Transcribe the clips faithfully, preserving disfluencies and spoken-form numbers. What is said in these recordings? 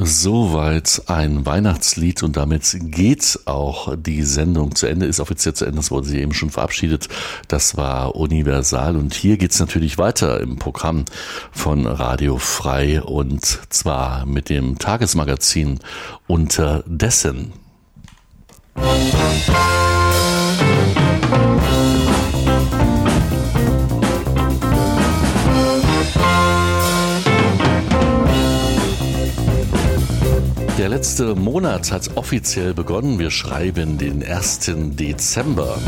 Soweit ein Weihnachtslied und damit geht auch die Sendung zu Ende, ist offiziell zu Ende, das wurde sie eben schon verabschiedet. Das war Universal und hier geht's natürlich weiter im Programm von Radio Frei und zwar mit dem Tagesmagazin Unterdessen. Der letzte Monat hat offiziell begonnen. Wir schreiben den ersten Dezember.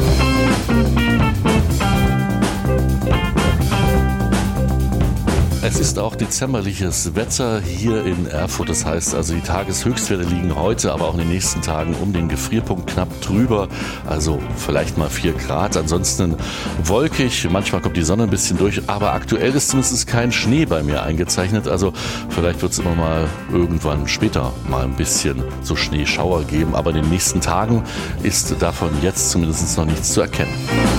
Es ist auch dezemberliches Wetter hier in Erfurt. Das heißt also, die Tageshöchstwerte liegen heute, aber auch in den nächsten Tagen um den Gefrierpunkt knapp drüber. Also vielleicht mal vier Grad. Ansonsten wolkig. Manchmal kommt die Sonne ein bisschen durch. Aber aktuell ist zumindest kein Schnee bei mir eingezeichnet. Also vielleicht wird es immer mal irgendwann später mal ein bisschen so Schneeschauer geben. Aber in den nächsten Tagen ist davon jetzt zumindest noch nichts zu erkennen.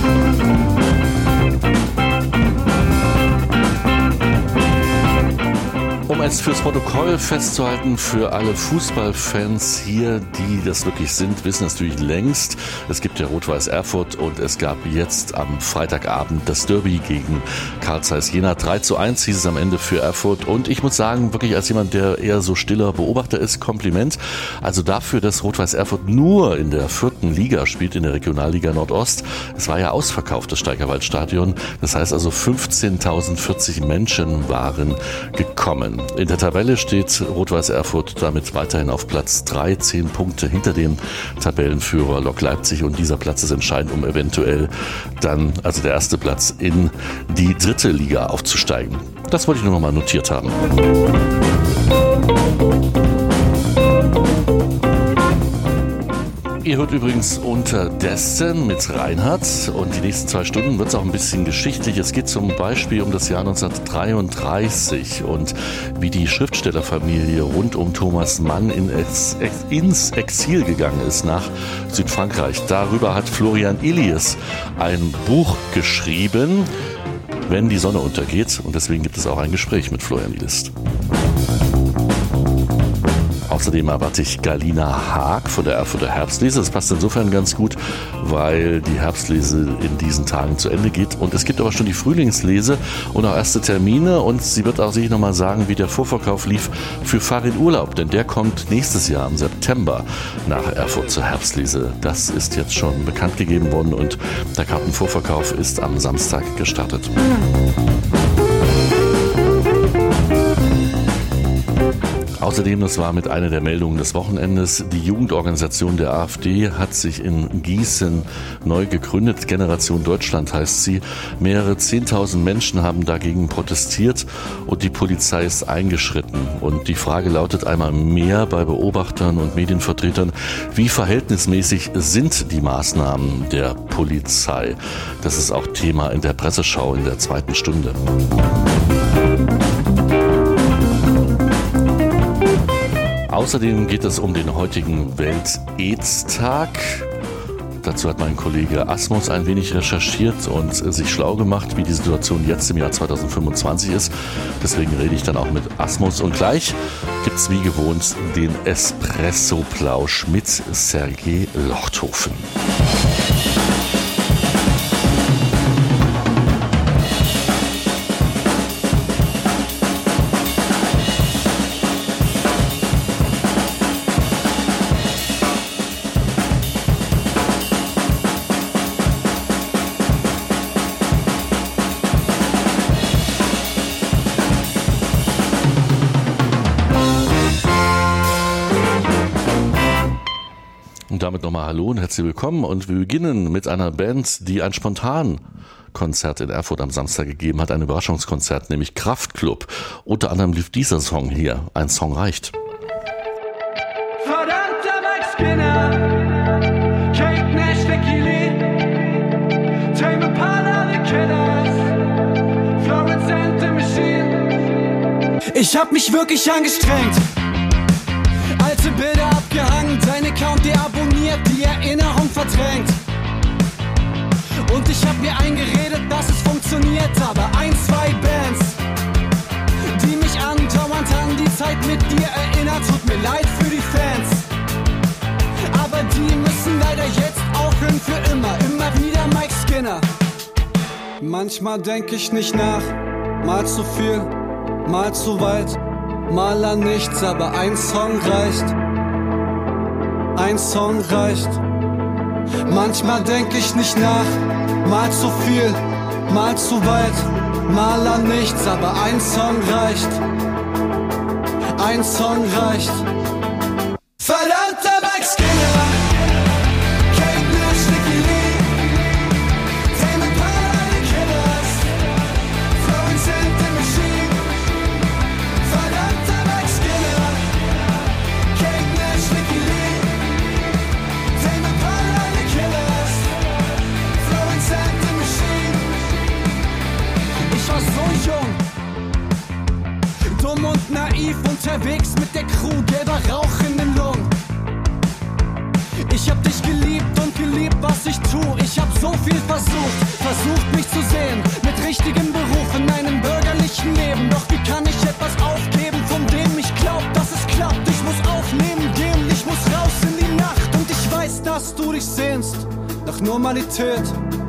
Um es fürs Protokoll festzuhalten, für alle Fußballfans hier, die das wirklich sind, wissen es natürlich längst. Es gibt ja Rot-Weiß Erfurt und es gab jetzt am Freitagabend das Derby gegen Carl Zeiss Jena. drei zu eins hieß es am Ende für Erfurt. Und ich muss sagen, wirklich als jemand, der eher so stiller Beobachter ist, Kompliment. Also dafür, dass Rot-Weiß Erfurt nur in der vierten Liga spielt, in der Regionalliga Nordost. Es war ja ausverkauft, das Steigerwaldstadion. Das heißt also fünfzehntausendvierzig Menschen waren gekommen. In der Tabelle steht Rot-Weiß Erfurt damit weiterhin auf Platz drei, zehn Punkte hinter dem Tabellenführer Lok Leipzig und dieser Platz ist entscheidend, um eventuell dann, also der erste Platz, in die dritte Liga aufzusteigen. Das wollte ich nur noch mal notiert haben. Ihr hört übrigens Unterdessen mit Reinhard und die nächsten zwei Stunden wird es auch ein bisschen geschichtlich. Es geht zum Beispiel um das Jahr neunzehnhundertdreiunddreißig und wie die Schriftstellerfamilie rund um Thomas Mann in Ex- Ex- ins Exil gegangen ist nach Südfrankreich. Darüber hat Florian Illies ein Buch geschrieben, Wenn die Sonne untergeht, und deswegen gibt es auch ein Gespräch mit Florian Illies. Außerdem erwarte ich Galina Haag von der Erfurter Herbstlese. Das passt insofern ganz gut, weil die Herbstlese in diesen Tagen zu Ende geht. Und es gibt aber schon die Frühlingslese und auch erste Termine. Und sie wird auch sicher nochmal sagen, wie der Vorverkauf lief für Fahr in Urlaub. Denn der kommt nächstes Jahr im September nach Erfurt zur Herbstlese. Das ist jetzt schon bekannt gegeben worden und der Kartenvorverkauf ist am Samstag gestartet. Außerdem, das war mit einer der Meldungen des Wochenendes, die Jugendorganisation der AfD hat sich in Gießen neu gegründet. Generation Deutschland heißt sie. Mehrere zehntausend Menschen haben dagegen protestiert und die Polizei ist eingeschritten. Und die Frage lautet einmal mehr bei Beobachtern und Medienvertretern, wie verhältnismäßig sind die Maßnahmen der Polizei? Das ist auch Thema in der Presseschau in der zweiten Stunde. Außerdem geht es um den heutigen Welt-Aids-Tag. Dazu hat mein Kollege Asmus ein wenig recherchiert und sich schlau gemacht, wie die Situation jetzt im Jahr zweitausendfünfundzwanzig ist. Deswegen rede ich dann auch mit Asmus. Und gleich gibt es wie gewohnt den Espresso-Plausch mit Sergei Lochthofen. Damit nochmal Hallo und herzlich willkommen und wir beginnen mit einer Band, die ein Spontankonzert in Erfurt am Samstag gegeben hat, ein Überraschungskonzert, nämlich Kraftklub. Unter anderem lief dieser Song hier, Ein Song reicht. Verdammter Max Skinner, Kate Nash, der Kili, Tame Impala, The Killers, Florence and the Machine. Ich hab mich wirklich angestrengt, alte Bilder abgehangen, dein Account deabonniert, die Erinnerung verdrängt. Und ich hab mir eingeredet, dass es funktioniert, aber ein, zwei Bands, die mich andauernd an die Zeit mit dir erinnert, tut mir leid für die Fans, aber die müssen leider jetzt aufhören für immer. Immer wieder Mike Skinner. Manchmal denk ich nicht nach, mal zu viel, mal zu weit, mal an nichts, aber ein Song reicht. Ein Song reicht. Manchmal denk ich nicht nach, mal zu viel, mal zu weit, mal an nichts, aber ein Song reicht. Ein Song reicht. Verdammter Mike Skinner, Kate Nash, Nicky Lee, Tame Impala, The Killers, Florence and the Machine. Verdammter Mike Skinner, Kate Nash, Nicky Lee, Tame Impala, The Killers, Florence and the Machine. Ich war so jung, dumm und naiv, unterwegs mit der Crew, gelber Rauch in den Lungen. Ich hab dich geliebt und geliebt, was ich tu. Ich hab so viel versucht, versucht mich zu sehen, mit richtigem Beruf in einem bürgerlichen Leben. Doch wie kann ich etwas aufgeben, von dem ich glaub, dass es klappt? Ich muss aufnehmen gehen, ich muss raus in die Nacht. Und ich weiß, dass du dich sehnst nach Normalität.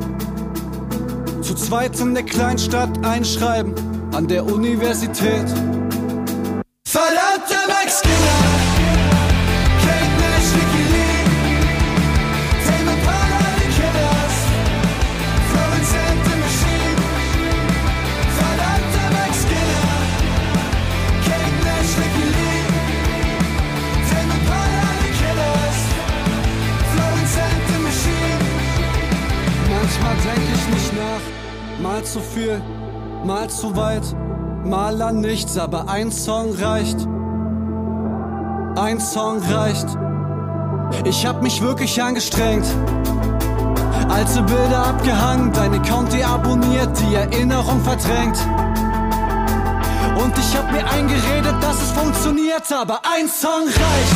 Zu zweit in der Kleinstadt einschreiben, an der Universität. Verdammter Mike Skinner, Kate Nash, Nicky Lee, Tame Impala, The Killers, Florence and the Machine. Verdammter Mike Skinner, Kate Nash, Nicky Lee, Tame Impala, The Killers, Florence and the Machine. Manchmal denk ich nicht nach, mal zu viel, mal zu weit, mal an nichts, aber ein Song reicht. Ein Song reicht. Ich hab mich wirklich angestrengt, alte Bilder abgehangen, deine Account deabonniert, die Erinnerung verdrängt. Und ich hab mir eingeredet, dass es funktioniert, aber ein Song reicht.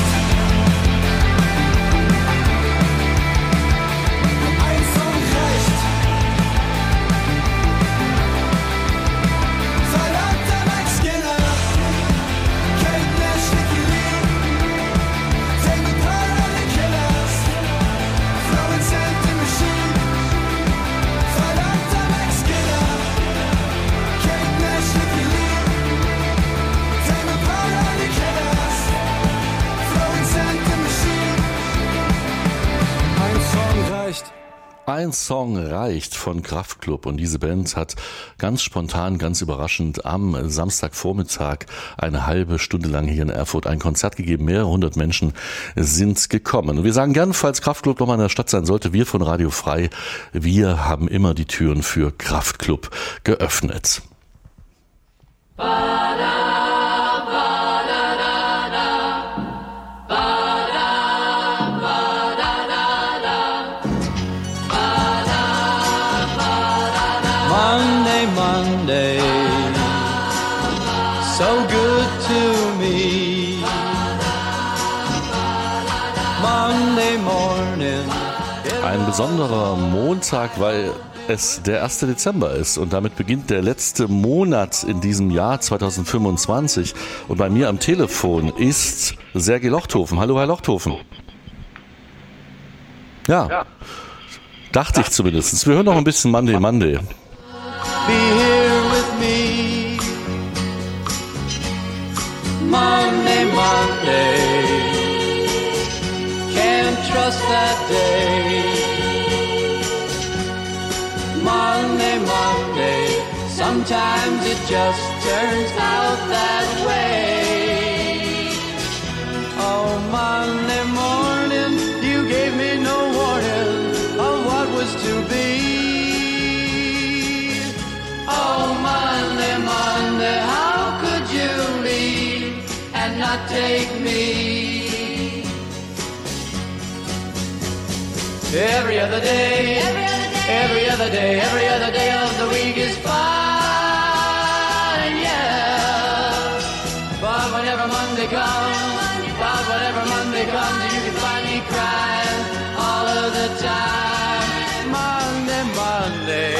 Ein Song reicht von Kraftklub, und diese Band hat ganz spontan, ganz überraschend am Samstagvormittag eine halbe Stunde lang hier in Erfurt ein Konzert gegeben. Mehrere hundert Menschen sind gekommen. Und wir sagen gern, falls Kraftklub noch mal in der Stadt sein sollte, wir von Radio Frei, wir haben immer die Türen für Kraftklub geöffnet. Monday, Monday, so good to me. Monday morning. Ein besonderer Montag, weil es der erste Dezember ist und damit beginnt der letzte Monat in diesem Jahr zwanzig fünfundzwanzig. Und bei mir am Telefon ist Sergej Lochthofen. Hallo, Herr Lochthofen. Ja, ja. Dachte ich zumindest. Wir hören noch ein bisschen Monday, Monday. Be here with me. Monday, Monday, can't trust that day. Monday, Monday, sometimes it just turns out that way. Oh, Monday morning, you gave me no warning of what was to be. Oh, Monday, Monday, how could you leave and not take me? Every other day, every other day, every other day of the week is fine, yeah. But whenever Monday comes, but whenever Monday comes, you can find me crying all of the time. Monday, Monday,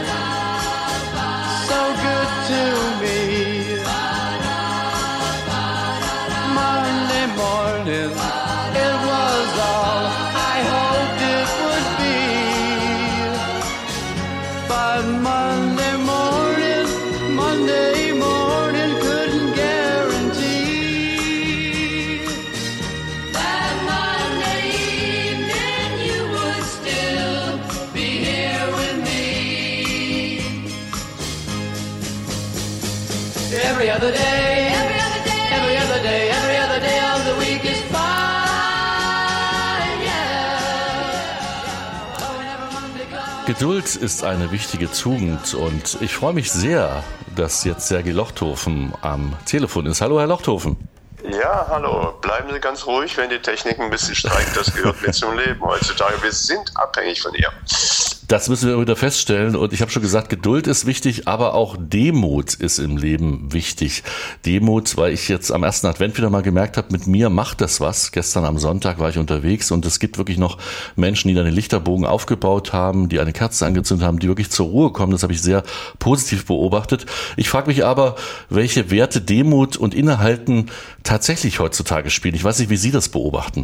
so good to me. Monday, Monday morning couldn't guarantee that Monday evening you would still be here with me. Every other day, every other day, every other day, every other day of the week is fine, yeah. Oh, whenever Monday comes. Geduld ist eine wichtige Tugend und ich freue mich sehr, dass jetzt Sergei Lochthofen am Telefon ist. Hallo, Herr Lochthofen. Ja, hallo. Bleiben Sie ganz ruhig, wenn die Technik ein bisschen streikt. Das gehört mit zum Leben heutzutage. Wir sind abhängig von ihr. Das müssen wir wieder feststellen und ich habe schon gesagt, Geduld ist wichtig, aber auch Demut ist im Leben wichtig. Demut, weil ich jetzt am ersten Advent wieder mal gemerkt habe, mit mir macht das was. Gestern am Sonntag war ich unterwegs und es gibt wirklich noch Menschen, die dann den Lichterbogen aufgebaut haben, die eine Kerze angezündet haben, die wirklich zur Ruhe kommen. Das habe ich sehr positiv beobachtet. Ich frage mich aber, welche Werte Demut und Innehalten tatsächlich heutzutage spielen. Ich weiß nicht, wie Sie das beobachten.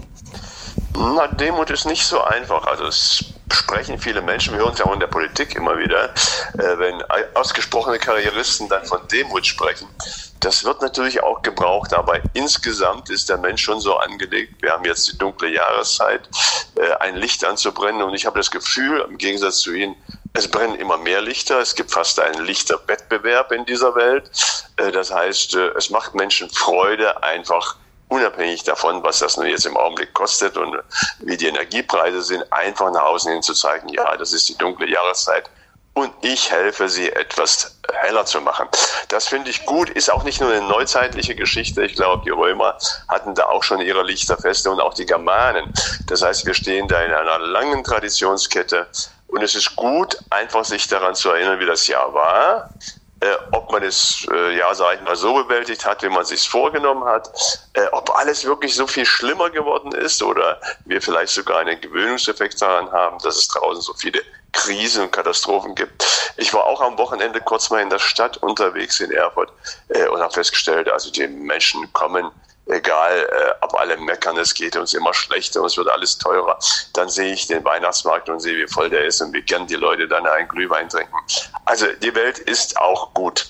Na, Demut ist nicht so einfach. Also es sprechen viele Menschen, wir hören es ja auch in der Politik immer wieder, äh, wenn ausgesprochene Karrieristen dann von Demut sprechen. Das wird natürlich auch gebraucht, aber insgesamt ist der Mensch schon so angelegt, wir haben jetzt die dunkle Jahreszeit, äh, ein Licht anzubrennen und ich habe das Gefühl, im Gegensatz zu Ihnen, es brennen immer mehr Lichter, es gibt fast einen Lichterwettbewerb in dieser Welt. Äh, das heißt, äh, es macht Menschen Freude, einfach unabhängig davon, was das nun jetzt im Augenblick kostet und wie die Energiepreise sind, einfach nach außen hin zu zeigen, ja, das ist die dunkle Jahreszeit und ich helfe sie, etwas heller zu machen. Das finde ich gut, ist auch nicht nur eine neuzeitliche Geschichte. Ich glaube, die Römer hatten da auch schon ihre Lichterfeste und auch die Germanen. Das heißt, wir stehen da in einer langen Traditionskette und es ist gut, einfach sich daran zu erinnern, wie das Jahr war. Äh, ob man es, äh, ja, sag ich mal, so bewältigt hat, wie man es sich vorgenommen hat, äh, ob alles wirklich so viel schlimmer geworden ist oder wir vielleicht sogar einen Gewöhnungseffekt daran haben, dass es draußen so viele Krisen und Katastrophen gibt. Ich war auch am Wochenende kurz mal in der Stadt unterwegs in Erfurt äh, und habe festgestellt, also die Menschen kommen, egal, äh, ob alle meckern, es geht uns immer schlechter und es wird alles teurer. Dann sehe ich den Weihnachtsmarkt und sehe, wie voll der ist und wie gern die Leute dann einen Glühwein trinken. Also die Welt ist auch gut.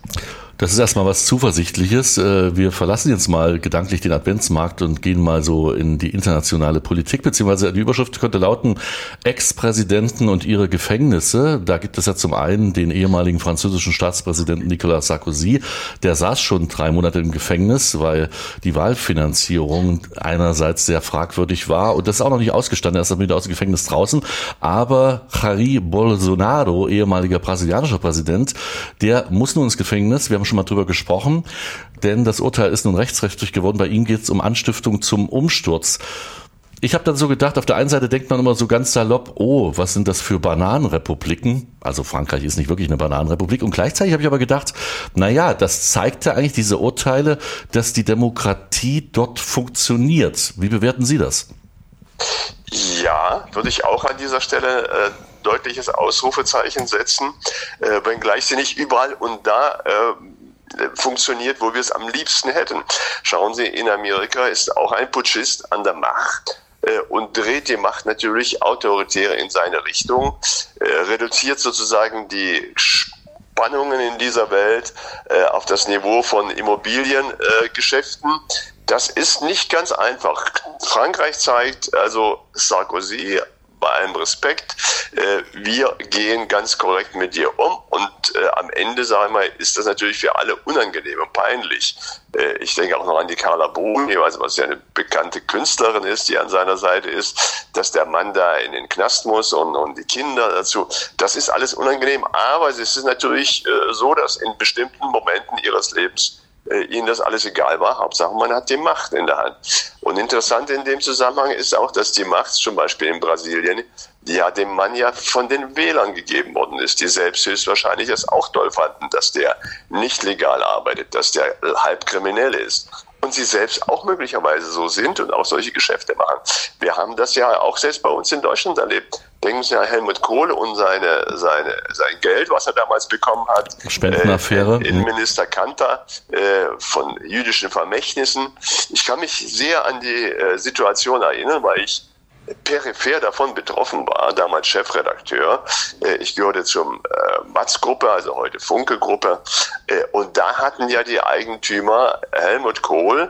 Das ist erstmal was Zuversichtliches. Wir verlassen jetzt mal gedanklich den Adventsmarkt und gehen mal so in die internationale Politik, beziehungsweise die Überschrift könnte lauten Ex-Präsidenten und ihre Gefängnisse. Da gibt es ja zum einen den ehemaligen französischen Staatspräsidenten Nicolas Sarkozy. Der saß schon drei Monate im Gefängnis, weil die Wahlfinanzierung einerseits sehr fragwürdig war und das ist auch noch nicht ausgestanden. Er ist dann wieder aus dem Gefängnis draußen. Aber Jair Bolsonaro, ehemaliger brasilianischer Präsident, der muss nun ins Gefängnis. Wir haben schon mal drüber gesprochen, denn das Urteil ist nun rechtskräftig geworden. Bei ihm geht es um Anstiftung zum Umsturz. Ich habe dann so gedacht, auf der einen Seite denkt man immer so ganz salopp, oh, was sind das für Bananenrepubliken? Also Frankreich ist nicht wirklich eine Bananenrepublik. Und gleichzeitig habe ich aber gedacht, naja, das zeigt ja eigentlich diese Urteile, dass die Demokratie dort funktioniert. Wie bewerten Sie das? Ja, würde ich auch an dieser Stelle äh, deutliches Ausrufezeichen setzen, äh, wenngleich sie nicht überall und da äh, funktioniert, wo wir es am liebsten hätten. Schauen Sie, in Amerika ist auch ein Putschist an der Macht äh, und dreht die Macht natürlich autoritär in seine Richtung, äh, reduziert sozusagen die Spannungen in dieser Welt äh, auf das Niveau von Immobiliengeschäften. Äh, das ist nicht ganz einfach. Frankreich zeigt, also Sarkozy, bei allem Respekt, äh, wir gehen ganz korrekt mit dir um und äh, am Ende, sagen wir mal, ist das natürlich für alle unangenehm und peinlich. Äh, ich denke auch noch an die Carla Bruni, also was ja eine bekannte Künstlerin ist, die an seiner Seite ist, dass der Mann da in den Knast muss und, und die Kinder dazu. Das ist alles unangenehm, aber es ist natürlich äh, so, dass in bestimmten Momenten ihres Lebens ihnen das alles egal war. Hauptsache, man hat die Macht in der Hand. Und interessant in dem Zusammenhang ist auch, dass die Macht zum Beispiel in Brasilien ja dem Mann ja von den Wählern gegeben worden ist, die selbst höchstwahrscheinlich es auch toll fanden, dass der nicht legal arbeitet, dass der halb kriminell ist. Und sie selbst auch möglicherweise so sind und auch solche Geschäfte machen. Wir haben das ja auch selbst bei uns in Deutschland erlebt. Denken Sie an Helmut Kohl und seine, seine, sein Geld, was er damals bekommen hat. Spendenaffäre. Äh, Innenminister Kanter äh, von jüdischen Vermächtnissen. Ich kann mich sehr an die äh, Situation erinnern, weil ich peripher davon betroffen war, damals Chefredakteur. Ich gehörte zum Watz-Gruppe, also heute Funke-Gruppe. Und da hatten ja die Eigentümer Helmut Kohl,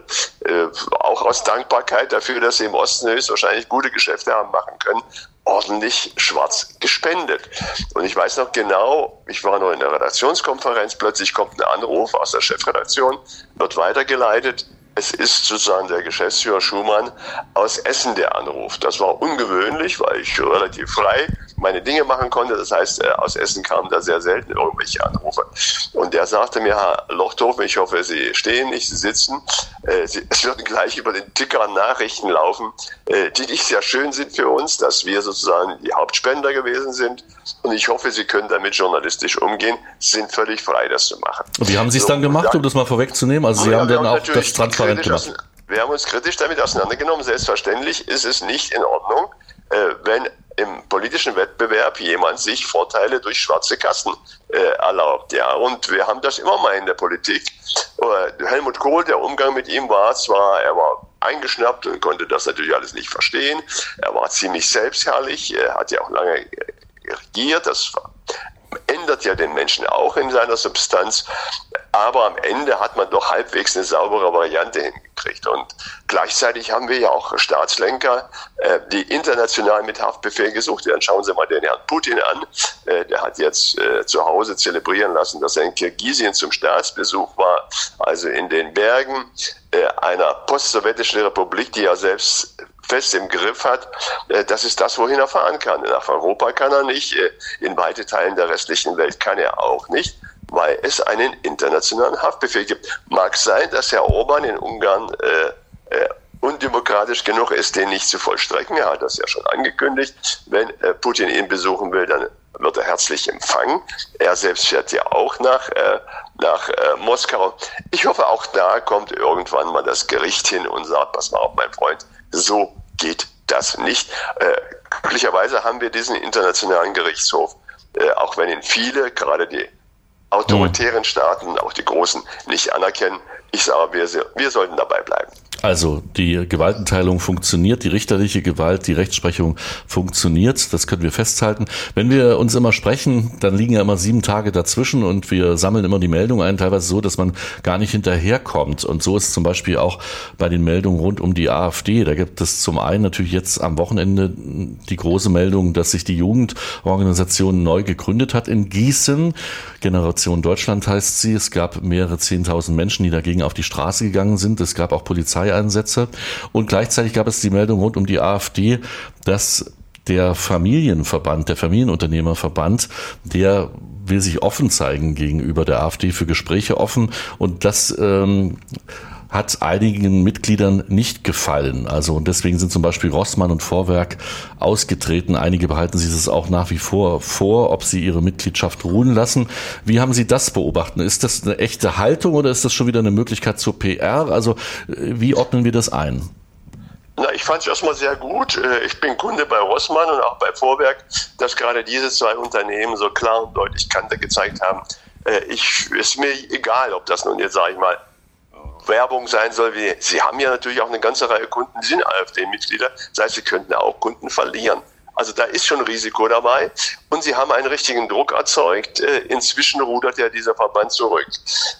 auch aus Dankbarkeit dafür, dass sie im Osten höchstwahrscheinlich gute Geschäfte haben machen können, ordentlich schwarz gespendet. Und ich weiß noch genau, ich war noch in der Redaktionskonferenz, plötzlich kommt ein Anruf aus der Chefredaktion, wird weitergeleitet. Es ist sozusagen der Geschäftsführer Schumann aus Essen, der anruft. Das war ungewöhnlich, weil ich relativ frei meine Dinge machen konnte. Das heißt, aus Essen kamen da sehr selten irgendwelche Anrufe. Und der sagte mir, Herr Lochthofen, ich hoffe, Sie stehen nicht, Sie sitzen. Es werden gleich über den Ticker Nachrichten laufen, die nicht sehr schön sind für uns, dass wir sozusagen die Hauptspender gewesen sind. Und ich hoffe, Sie können damit journalistisch umgehen, sind völlig frei, das zu machen. Und wie haben Sie es so, dann gemacht, um das mal vorwegzunehmen? Also Sie ja, haben dann auch das transparent gemacht. Wir haben uns kritisch damit auseinandergenommen. Selbstverständlich ist es nicht in Ordnung, wenn im politischen Wettbewerb jemand sich Vorteile durch schwarze Kassen äh, erlaubt. Ja, und wir haben das immer mal in der Politik. Äh, Helmut Kohl, der Umgang mit ihm war zwar, er war eingeschnappt und konnte das natürlich alles nicht verstehen. Er war ziemlich selbstherrlich, er hat ja auch lange regiert. Das ändert ja den Menschen auch in seiner Substanz. Aber am Ende hat man doch halbwegs eine saubere Variante hingekriegt. Und gleichzeitig haben wir ja auch Staatslenker, äh, die international mit Haftbefehl gesucht werden. Schauen Sie mal den Herrn Putin an. Äh, der hat jetzt äh, zu Hause zelebrieren lassen, dass er in Kirgisien zum Staatsbesuch war, also in den Bergen äh, einer postsowjetischen Republik, die er selbst fest im Griff hat. Äh, das ist das, wohin er fahren kann. Nach Europa kann er nicht, äh, in weite Teilen der restlichen Welt kann er auch nicht, weil es einen internationalen Haftbefehl gibt. Mag sein, dass Herr Orban in Ungarn äh, äh, undemokratisch genug ist, den nicht zu vollstrecken. Er hat das ja schon angekündigt. Wenn äh, Putin ihn besuchen will, dann wird er herzlich empfangen. Er selbst fährt ja auch nach, äh, nach äh, Moskau. Ich hoffe, auch da kommt irgendwann mal das Gericht hin und sagt, pass mal auf, mein Freund, so geht das nicht. Äh, glücklicherweise haben wir diesen internationalen Gerichtshof, äh, auch wenn ihn viele, gerade die autoritären Staaten, auch die großen, nicht anerkennen. Ich sage, wir, wir sollten dabei bleiben. Also die Gewaltenteilung funktioniert, die richterliche Gewalt, die Rechtsprechung funktioniert, das können wir festhalten. Wenn wir uns immer sprechen, dann liegen ja immer sieben Tage dazwischen und wir sammeln immer die Meldungen ein, teilweise so, dass man gar nicht hinterherkommt. Und so ist zum Beispiel auch bei den Meldungen rund um die AfD. Da gibt es zum einen natürlich jetzt am Wochenende die große Meldung, dass sich die Jugendorganisation neu gegründet hat in Gießen. Generation Deutschland heißt sie. Es gab mehrere zehntausend Menschen, die dagegen auf die Straße gegangen sind. Es gab auch Polizei Einsätze. Und gleichzeitig gab es die Meldung rund um die AfD, dass der Familienverband, der Familienunternehmerverband, der will sich offen zeigen gegenüber der AfD, für Gespräche offen. Und das ähm, hat einigen Mitgliedern nicht gefallen. Also und deswegen sind zum Beispiel Rossmann und Vorwerk ausgetreten. Einige behalten sich das auch nach wie vor vor, ob sie ihre Mitgliedschaft ruhen lassen. Wie haben Sie das beobachtet? Ist das eine echte Haltung oder ist das schon wieder eine Möglichkeit zur P R? Also wie ordnen wir das ein? Na, ich fand es erstmal sehr gut. Ich bin Kunde bei Rossmann und auch bei Vorwerk, dass gerade diese zwei Unternehmen so klar und deutlich Kante gezeigt haben. Ich, ist mir egal, ob das nun jetzt, sage ich mal, Werbung sein soll, wie Sie haben ja natürlich auch eine ganze Reihe Kunden, die sind AfD-Mitglieder, das heißt, Sie könnten auch Kunden verlieren. Also da ist schon Risiko dabei und Sie haben einen richtigen Druck erzeugt. Inzwischen rudert ja dieser Verband zurück.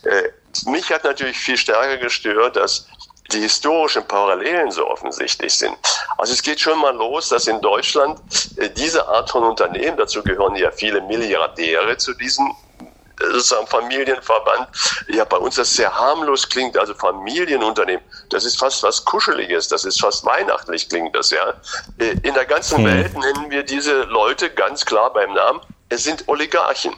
Mich hat natürlich viel stärker gestört, dass die historischen Parallelen so offensichtlich sind. Also es geht schon mal los, dass in Deutschland diese Art von Unternehmen, dazu gehören ja viele Milliardäre zu diesen sozusagen Familienverband, ja bei uns das sehr harmlos klingt, also Familienunternehmen, das ist fast was Kuscheliges, das ist fast weihnachtlich klingt das, ja. In der ganzen hm. Welt nennen wir diese Leute ganz klar beim Namen, es sind Oligarchen.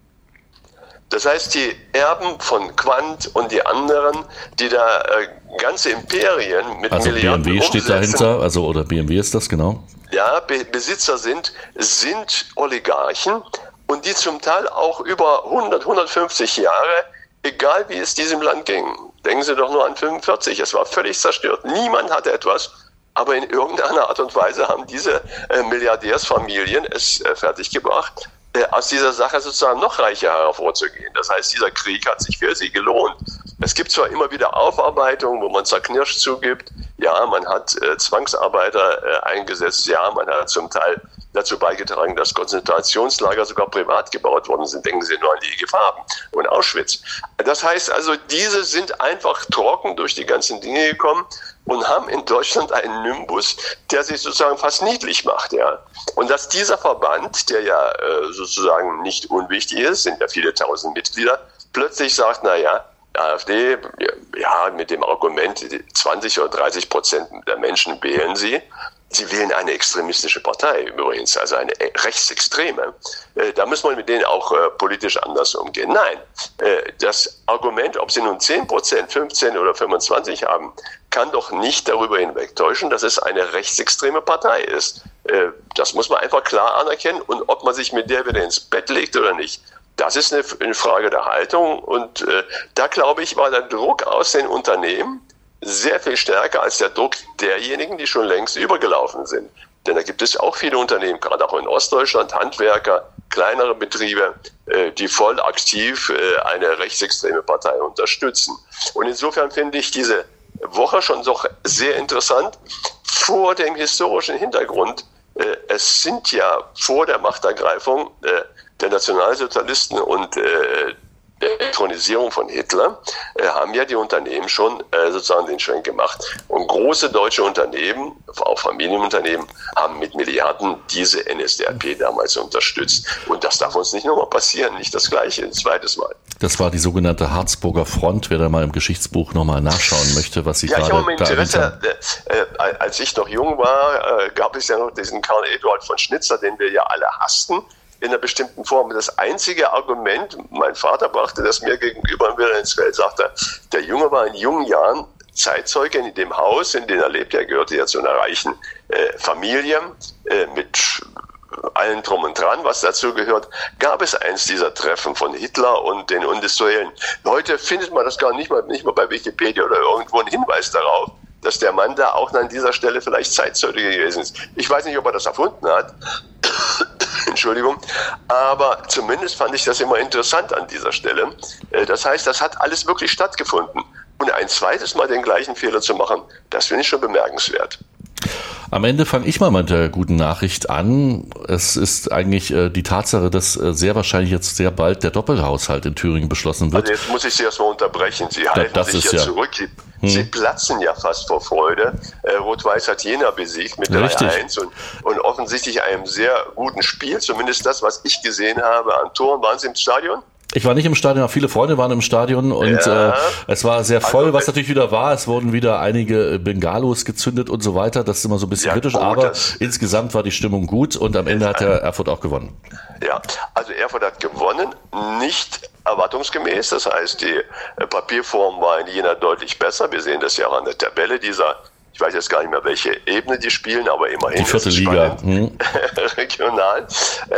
Das heißt, die Erben von Quandt und die anderen, die da äh, ganze Imperien mit also Milliarden B M W steht dahinter, also oder B M W ist das, genau. Ja, Be- Besitzer sind, sind Oligarchen. Und die zum Teil auch über hundert, hundertfünfzig Jahre, egal wie es diesem Land ging. Denken Sie doch nur an fünfundvierzig, es war völlig zerstört. Niemand hatte etwas, aber in irgendeiner Art und Weise haben diese äh, Milliardärsfamilien es äh, fertiggebracht, äh, aus dieser Sache sozusagen noch reicher hervorzugehen. Das heißt, dieser Krieg hat sich für sie gelohnt. Es gibt zwar immer wieder Aufarbeitungen, wo man zerknirscht zugibt, Ja, man hat äh, Zwangsarbeiter äh, eingesetzt. Ja, man hat zum Teil dazu beigetragen, dass Konzentrationslager sogar privat gebaut worden sind. Denken Sie nur an die I G Farben und Auschwitz. Das heißt also, diese sind einfach trocken durch die ganzen Dinge gekommen und haben in Deutschland einen Nimbus, der sich sozusagen fast niedlich macht. Ja. Und dass dieser Verband, der ja äh, sozusagen nicht unwichtig ist, sind ja viele tausend Mitglieder, plötzlich sagt, na ja, AfD, ja, mit dem Argument, zwanzig oder dreißig Prozent der Menschen wählen sie. Sie wählen eine extremistische Partei übrigens, also eine rechtsextreme. Da muss man mit denen auch politisch anders umgehen. Nein, das Argument, ob sie nun zehn Prozent, fünfzehn oder fünfundzwanzig haben, kann doch nicht darüber hinwegtäuschen, dass es eine rechtsextreme Partei ist. Das muss man einfach klar anerkennen. Und ob man sich mit der wieder ins Bett legt oder nicht, das ist eine Frage der Haltung. Und äh, da, glaube ich, war der Druck aus den Unternehmen sehr viel stärker als der Druck derjenigen, die schon längst übergelaufen sind. Denn da gibt es auch viele Unternehmen, gerade auch in Ostdeutschland, Handwerker, kleinere Betriebe, äh, die voll aktiv äh, eine rechtsextreme Partei unterstützen. Und insofern finde ich diese Woche schon doch sehr interessant vor dem historischen Hintergrund. Äh, es sind ja vor der Machtergreifung äh, der Nationalsozialisten und äh, der Elektronisierung von Hitler äh, haben ja die Unternehmen schon äh, sozusagen den Schwenk gemacht. Und große deutsche Unternehmen, auch Familienunternehmen, haben mit Milliarden diese N S D A P damals unterstützt. Und das darf uns nicht nochmal passieren, nicht das Gleiche, ein zweites Mal. Das war die sogenannte Harzburger Front, wer da mal im Geschichtsbuch nochmal nachschauen möchte, was Sie ja, gerade ich habe mit Interesse, äh, äh, als ich noch jung war, äh, gab es ja noch diesen Karl Eduard von Schnitzer, den wir ja alle hassten, in einer bestimmten Form. Das einzige Argument, mein Vater brachte das mir gegenüber wieder ins Feld, sagte, der Junge war in jungen Jahren Zeitzeuge in dem Haus, in dem er lebte. Er gehörte ja zu einer reichen äh, Familie äh, mit allen drum und dran, was dazu gehört. Gab es eins dieser Treffen von Hitler und den Industriellen. Heute findet man das gar nicht mal, nicht mal bei Wikipedia oder irgendwo einen Hinweis darauf, dass der Mann da auch an dieser Stelle vielleicht Zeitzeuge gewesen ist. Ich weiß nicht, ob er das erfunden hat. Entschuldigung. Aber zumindest fand ich das immer interessant an dieser Stelle. Das heißt, das hat alles wirklich stattgefunden. Und ein zweites Mal den gleichen Fehler zu machen, das finde ich schon bemerkenswert. Am Ende fange ich mal mit der guten Nachricht an. Es ist eigentlich äh, die Tatsache, dass äh, sehr wahrscheinlich jetzt sehr bald der Doppelhaushalt in Thüringen beschlossen wird. Also jetzt muss ich Sie erstmal unterbrechen. Sie halten das sich ist ja, ja zurück. Sie, hm. Sie platzen ja fast vor Freude. Äh, Rot-Weiß hat Jena besiegt mit drei eins und, und offensichtlich einem sehr guten Spiel. Zumindest das, was ich gesehen habe an Toren. Waren Sie im Stadion? Ich war nicht im Stadion, aber viele Freunde waren im Stadion und ja. äh, es war sehr voll, also, was natürlich wieder war. Es wurden wieder einige Bengalos gezündet und so weiter. Das ist immer so ein bisschen ja, kritisch, gut, aber insgesamt war die Stimmung gut und am Ende hat der Erfurt auch gewonnen. Ja, also Erfurt hat gewonnen, nicht erwartungsgemäß. Das heißt, die Papierform war in Jena deutlich besser. Wir sehen das ja auch an der Tabelle dieser, ich weiß jetzt gar nicht mehr, welche Ebene die spielen, aber immerhin. Die vierte Liga. Hm. Regional.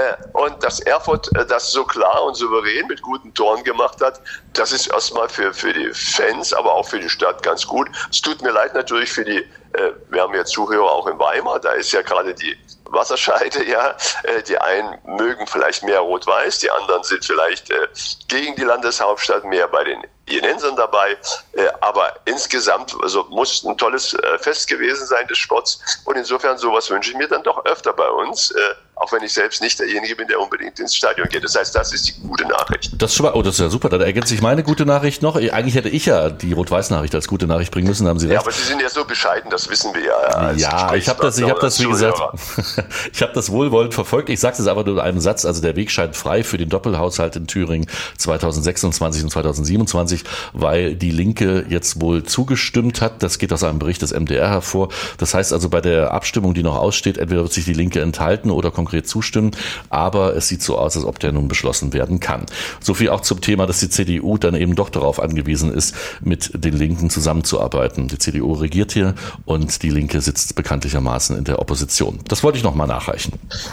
Und dass Erfurt das so klar und souverän mit guten Toren gemacht hat, das ist erstmal für, für die Fans, aber auch für die Stadt ganz gut. Es tut mir leid natürlich für die, wir haben ja Zuhörer auch in Weimar, da ist ja gerade die Wasserscheide, ja. Die einen mögen vielleicht mehr Rot-Weiß, die anderen sind vielleicht gegen die Landeshauptstadt, mehr bei den Jenensern dabei, aber insgesamt also muss ein tolles Fest gewesen sein des Sports und insofern sowas wünsche ich mir dann doch öfter bei uns, auch wenn ich selbst nicht derjenige bin, der unbedingt ins Stadion geht. Das heißt, das ist die gute Nachricht. Das ist schon mal, oh, das ist ja super, dann ergänzt sich meine gute Nachricht noch. Eigentlich hätte ich ja die Rot-Weiß-Nachricht als gute Nachricht bringen müssen, haben Sie recht. Ja, aber Sie sind ja so bescheiden, das wissen wir ja. Als ja, ich habe das, ich habe das, wie gesagt, ich habe das wohlwollend verfolgt. Ich sage es aber nur in einem Satz, also der Weg scheint frei für den Doppelhaushalt in Thüringen zweitausendsechsundzwanzig und zweitausendsiebenundzwanzig, weil die Linke jetzt wohl zugestimmt hat. Das geht aus einem Bericht des M D R hervor. Das heißt also bei der Abstimmung, die noch aussteht, entweder wird sich die Linke enthalten oder konkret zustimmen, aber es sieht so aus, als ob der nun beschlossen werden kann. So viel auch zum Thema, dass die C D U dann eben doch darauf angewiesen ist, mit den Linken zusammenzuarbeiten. Die C D U regiert hier und die Linke sitzt bekanntlichermaßen in der Opposition. Das wollte ich noch mal nachreichen.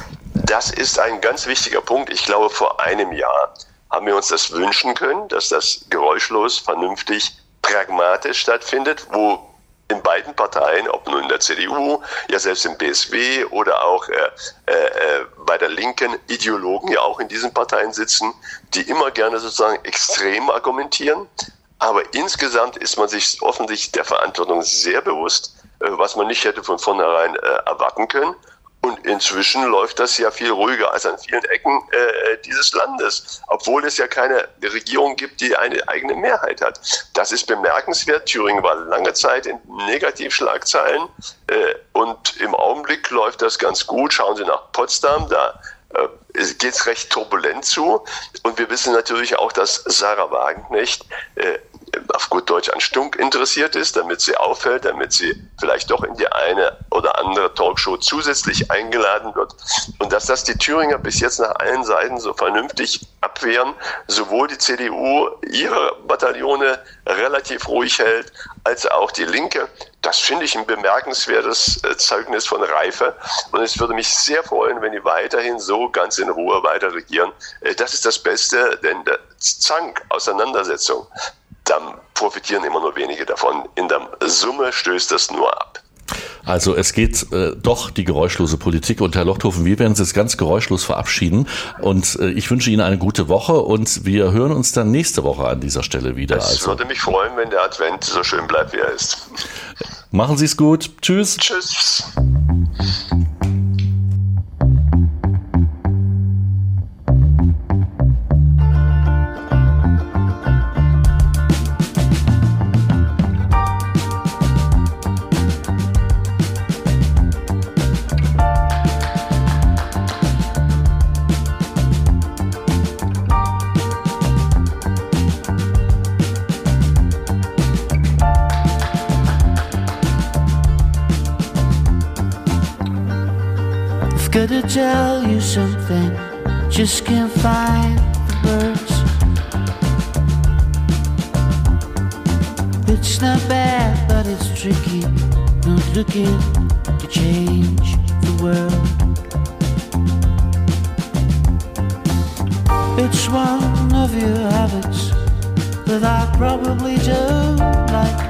Das ist ein ganz wichtiger Punkt. Ich glaube, vor einem Jahr haben wir uns das wünschen können, dass das geräuschlos, vernünftig, pragmatisch stattfindet, wo in beiden Parteien, ob nun in der C D U, ja selbst im B S W oder auch äh, äh, bei der Linken, Ideologen ja auch in diesen Parteien sitzen, die immer gerne sozusagen extrem argumentieren. Aber insgesamt ist man sich offensichtlich der Verantwortung sehr bewusst, äh, was man nicht hätte von vornherein äh, erwarten können. Und inzwischen läuft das ja viel ruhiger als an vielen Ecken äh, dieses Landes, obwohl es ja keine Regierung gibt, die eine eigene Mehrheit hat. Das ist bemerkenswert. Thüringen war lange Zeit in Negativschlagzeilen äh, und im Augenblick läuft das ganz gut. Schauen Sie nach Potsdam, da äh, geht es recht turbulent zu. Und wir wissen natürlich auch, dass Sarah Wagenknecht äh, auf gut Deutsch an Stunk interessiert ist, damit sie auffällt, damit sie vielleicht doch in die eine oder andere Talkshow zusätzlich eingeladen wird. Und dass das die Thüringer bis jetzt nach allen Seiten so vernünftig abwehren, sowohl die C D U ihre Bataillone relativ ruhig hält, als auch die Linke, das finde ich ein bemerkenswertes Zeugnis von Reife. Und es würde mich sehr freuen, wenn die weiterhin so ganz in Ruhe weiter regieren. Das ist das Beste, denn der Zank, Auseinandersetzung, dann profitieren immer nur wenige davon. In der Summe stößt das nur ab. Also es geht äh, doch die geräuschlose Politik. Und Herr Lochthofen, wir werden uns jetzt ganz geräuschlos verabschieden. Und äh, ich wünsche Ihnen eine gute Woche und wir hören uns dann nächste Woche an dieser Stelle wieder. Es also. würde mich freuen, wenn der Advent so schön bleibt, wie er ist. Machen Sie es gut. Tschüss. Tschüss. Gotta tell you something, just can't find the words. It's not bad, but it's tricky, not looking to change the world. It's one of your habits that I probably don't like.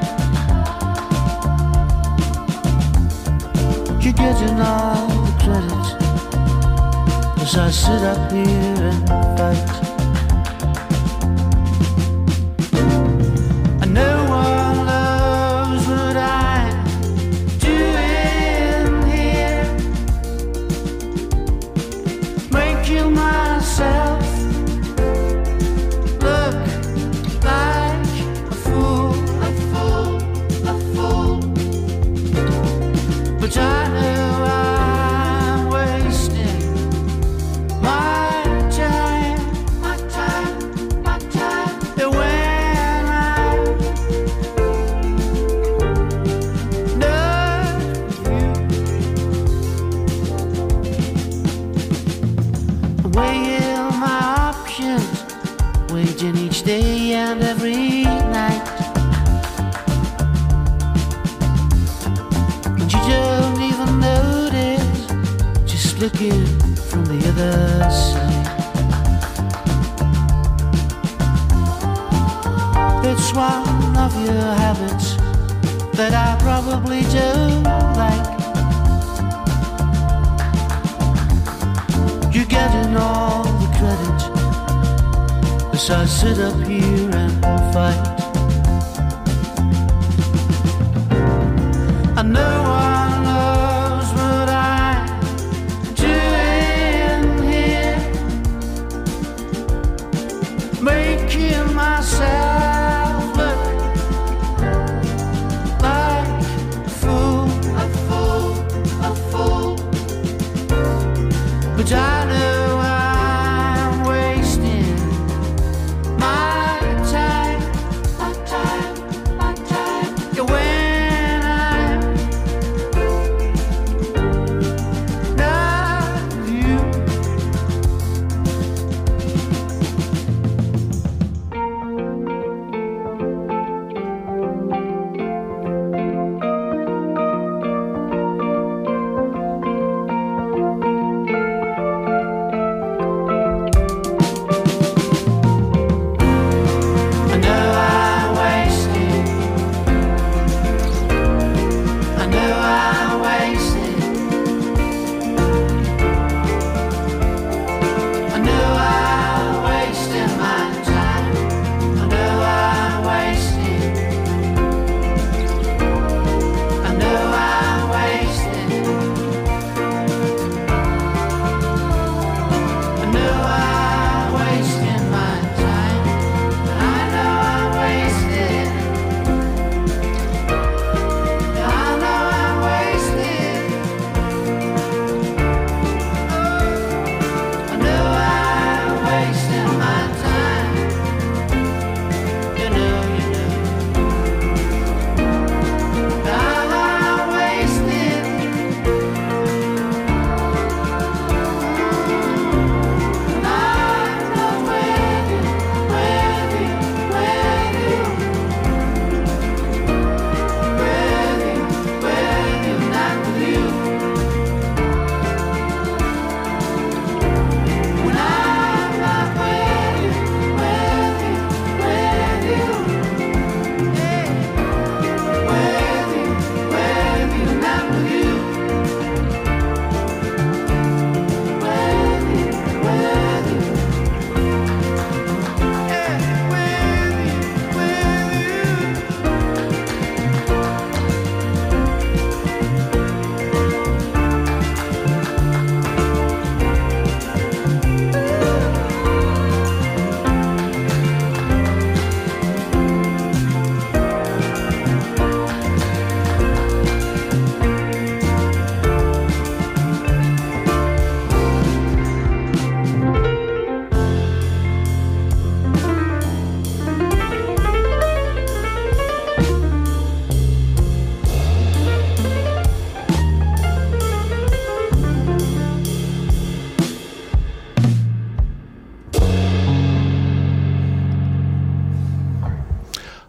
You're getting all the credit as I sit up here and fight. And no one knows what I'm doing here, making myself look like a fool, a fool, a fool. But I know I'm wasting my time, my time, my time. And when I'm not you, weighing my options, waging each day and every night. And you don't even notice, just looking from the other side. It's one of your habits that I probably don't like. You're getting all the credit as I sit up here and fight. And no one knows what I'm doing here, making myself look like a fool, a fool, a fool. But I know I'm wasting my time, my time, my time. Yeah, when I'm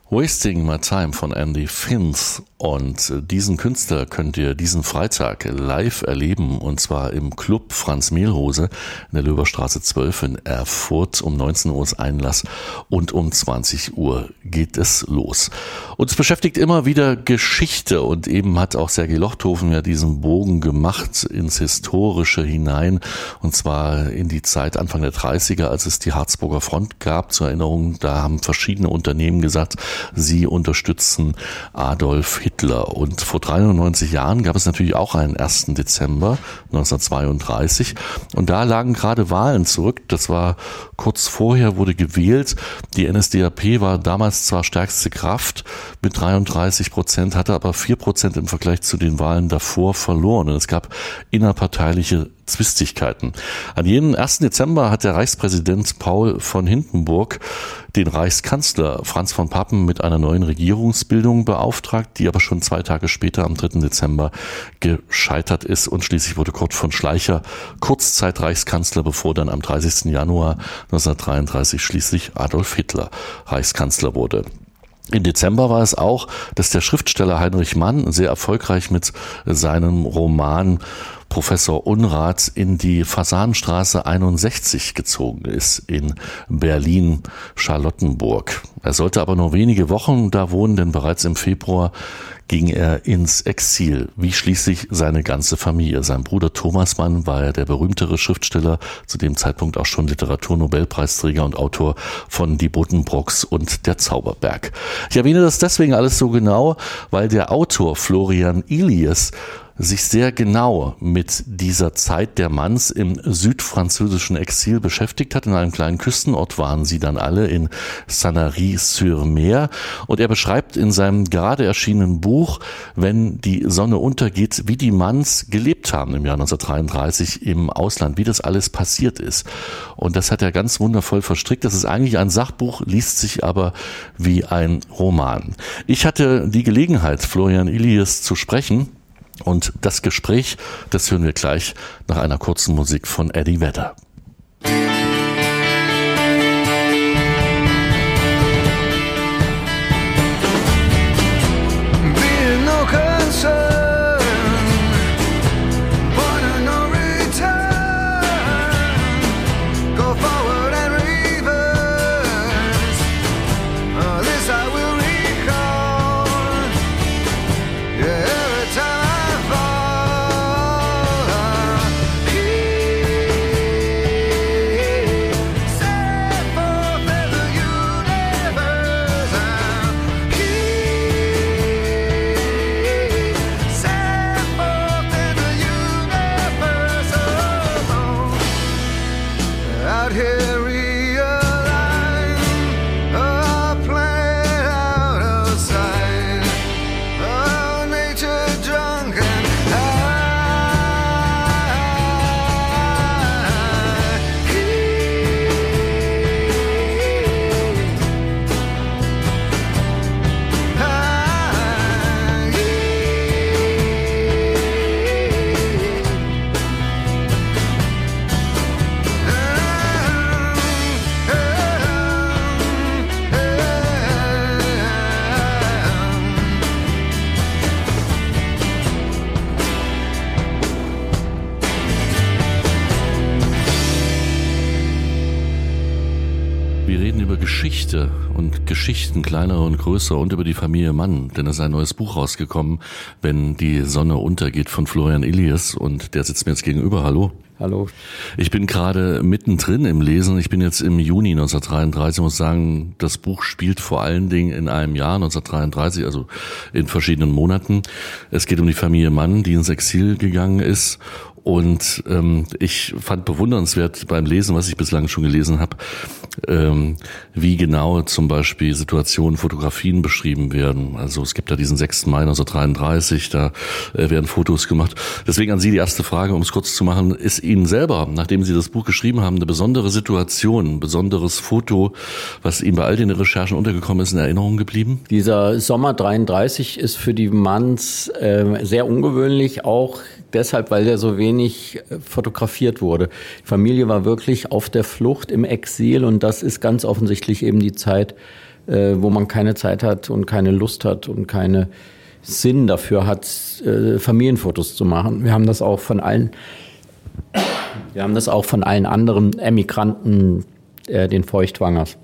Wasting My Time von Andy Finth. Und diesen Künstler könnt ihr diesen Freitag live erleben, und zwar im Club Franz Mehlhose in der Löberstraße zwölf in Erfurt. Um neunzehn Uhr ist Einlass und um zwanzig Uhr geht es los. Uns beschäftigt immer wieder Geschichte, und eben hat auch Sergei Lochthofen ja diesen Bogen gemacht ins Historische hinein, und zwar in die Zeit Anfang der dreißiger, als es die Harzburger Front gab. Zur Erinnerung, da haben verschiedene Unternehmen gesagt, sie unterstützen Adolf Hitler. Und vor dreiundneunzig Jahren gab es natürlich auch einen ersten Dezember neunzehnhundertzweiunddreißig, und da lagen gerade Wahlen zurück. Das war kurz vorher, wurde gewählt. Die N S D A P war damals zwar stärkste Kraft mit dreiunddreißig Prozent, hatte aber vier Prozent im Vergleich zu den Wahlen davor verloren, und es gab innerparteiliche Zwistigkeiten. An jenem ersten Dezember hat der Reichspräsident Paul von Hindenburg den Reichskanzler Franz von Papen mit einer neuen Regierungsbildung beauftragt, die aber schon zwei Tage später am dritten Dezember gescheitert ist, und schließlich wurde Kurt von Schleicher Kurzzeit Reichskanzler, bevor dann am dreißigsten Januar neunzehnhundertdreiunddreißig schließlich Adolf Hitler Reichskanzler wurde. Im Dezember war es auch, dass der Schriftsteller Heinrich Mann sehr erfolgreich mit seinem Roman Professor Unrat in die Fasanenstraße einundsechzig gezogen ist in Berlin-Charlottenburg. Er sollte aber nur wenige Wochen da wohnen, denn bereits im Februar ging er ins Exil, wie schließlich seine ganze Familie. Sein Bruder Thomas Mann war ja der berühmtere Schriftsteller, zu dem Zeitpunkt auch schon Literaturnobelpreisträger und Autor von Die Buddenbrooks und Der Zauberberg. Ich erwähne das deswegen alles so genau, weil der Autor Florian Illies sich sehr genau mit dieser Zeit der Manns im südfranzösischen Exil beschäftigt hat. In einem kleinen Küstenort waren sie dann alle, in Sanary-sur-Mer. Und er beschreibt in seinem gerade erschienenen Buch, wenn die Sonne untergeht, wie die Manns gelebt haben im Jahr neunzehnhundertdreiunddreißig im Ausland, wie das alles passiert ist. Und das hat er ganz wundervoll verstrickt. Das ist eigentlich ein Sachbuch, liest sich aber wie ein Roman. Ich hatte die Gelegenheit, Florian Illies zu sprechen. Und das Gespräch, das hören wir gleich nach einer kurzen Musik von Eddie Vedder. Geschichte und Geschichten, kleinere und größere, und über die Familie Mann, denn es ist ein neues Buch rausgekommen, Wenn die Sonne untergeht, von Florian Illies, und der sitzt mir jetzt gegenüber. Hallo. Hallo. Ich bin gerade mittendrin im Lesen. Ich bin jetzt im Juni neunzehnhundertdreiunddreißig. Ich muss sagen, das Buch spielt vor allen Dingen in einem Jahr, neunzehnhundertdreiunddreißig, also in verschiedenen Monaten. Es geht um die Familie Mann, die ins Exil gegangen ist. Und ähm, ich fand bewundernswert beim Lesen, was ich bislang schon gelesen habe, ähm, wie genau zum Beispiel Situationen, Fotografien beschrieben werden. Also es gibt da diesen sechsten Mai neunzehnhundertdreiunddreißig, da äh, werden Fotos gemacht. Deswegen an Sie die erste Frage, um es kurz zu machen: Ist Ihnen selber, nachdem Sie das Buch geschrieben haben, eine besondere Situation, ein besonderes Foto, was Ihnen bei all den Recherchen untergekommen ist, in Erinnerung geblieben? Dieser Sommer dreiunddreißig ist für die Manns äh, sehr ungewöhnlich, auch deshalb, weil der so wenig fotografiert wurde. Die Familie war wirklich auf der Flucht im Exil, und das ist ganz offensichtlich eben die Zeit äh, wo man keine Zeit hat und keine Lust hat und keine Sinn dafür hat, äh, Familienfotos zu machen. Wir haben das auch von allen, wir haben das auch von allen anderen Emigranten, äh, den Feuchtwangers,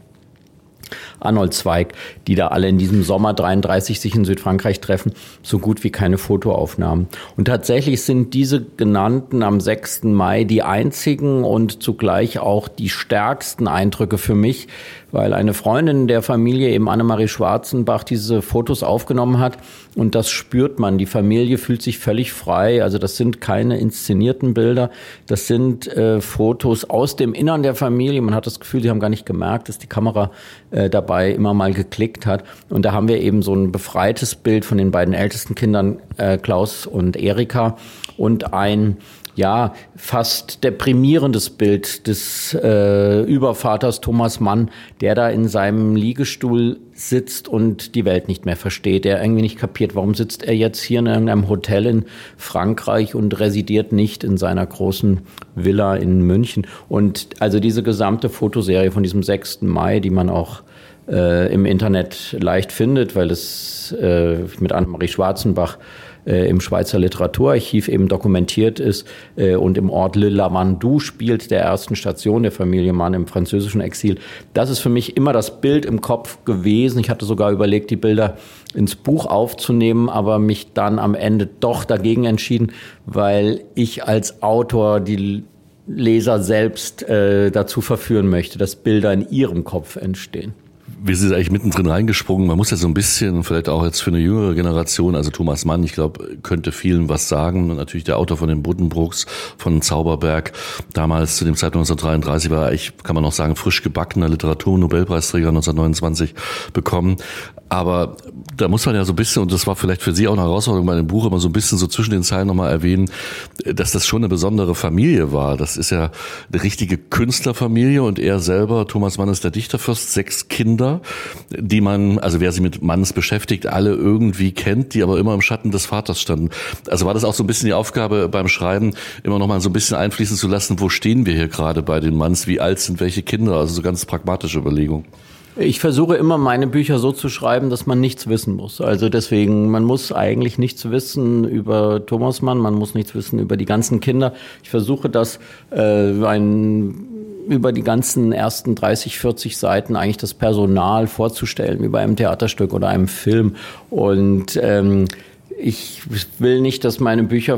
Arnold Zweig, die da alle in diesem Sommer dreiunddreißig sich in Südfrankreich treffen, so gut wie keine Fotoaufnahmen. Und tatsächlich sind diese genannten am sechsten Mai die einzigen und zugleich auch die stärksten Eindrücke für mich, weil eine Freundin der Familie, eben Annemarie Schwarzenbach, diese Fotos aufgenommen hat. Und das spürt man. Die Familie fühlt sich völlig frei. Also das sind keine inszenierten Bilder. Das sind äh, Fotos aus dem Innern der Familie. Man hat das Gefühl, sie haben gar nicht gemerkt, dass die Kamera äh, dabei immer mal geklickt hat. Und da haben wir eben so ein befreites Bild von den beiden ältesten Kindern, äh, Klaus und Erika, und ein ja, fast deprimierendes Bild des äh, Übervaters Thomas Mann, der da in seinem Liegestuhl sitzt und die Welt nicht mehr versteht. Der irgendwie nicht kapiert, warum sitzt er jetzt hier in irgendeinem Hotel in Frankreich und residiert nicht in seiner großen Villa in München. Und also diese gesamte Fotoserie von diesem sechsten Mai, die man auch äh, im Internet leicht findet, weil es äh, mit Annemarie Schwarzenbach Äh, im Schweizer Literaturarchiv eben dokumentiert ist äh, und im Ort Le Lavandou spielt, der ersten Station der Familie Mann im französischen Exil. Das ist für mich immer das Bild im Kopf gewesen. Ich hatte sogar überlegt, die Bilder ins Buch aufzunehmen, aber mich dann am Ende doch dagegen entschieden, weil ich als Autor die Leser selbst äh, dazu verführen möchte, dass Bilder in ihrem Kopf entstehen. Wir sind eigentlich mittendrin reingesprungen. Man muss ja so ein bisschen, vielleicht auch jetzt für eine jüngere Generation, also Thomas Mann, ich glaube, könnte vielen was sagen. Und natürlich der Autor von den Buddenbrooks, von Zauberberg. Damals, zu dem Zeitpunkt neunzehnhundertdreiunddreißig, war er eigentlich, kann man noch sagen, frisch gebackener Literaturnobelpreisträger neunzehnhundertneunundzwanzig bekommen. Aber da muss man ja so ein bisschen, und das war vielleicht für Sie auch eine Herausforderung bei dem Buch, immer so ein bisschen so zwischen den Zeilen nochmal erwähnen, dass das schon eine besondere Familie war. Das ist ja eine richtige Künstlerfamilie und er selber, Thomas Mann ist der Dichterfürst, sechs Kinder, die man, also wer sich mit Manns beschäftigt, alle irgendwie kennt, die aber immer im Schatten des Vaters standen. Also war das auch so ein bisschen die Aufgabe beim Schreiben, immer nochmal so ein bisschen einfließen zu lassen, wo stehen wir hier gerade bei den Manns, wie alt sind welche Kinder, also so ganz pragmatische Überlegung. Ich versuche immer, meine Bücher so zu schreiben, dass man nichts wissen muss. Also deswegen, man muss eigentlich nichts wissen über Thomas Mann, man muss nichts wissen über die ganzen Kinder. Ich versuche das äh, ein, über die ganzen ersten dreißig, vierzig Seiten eigentlich das Personal vorzustellen, wie bei einem Theaterstück oder einem Film. Und ähm, ich will nicht, dass meine Bücher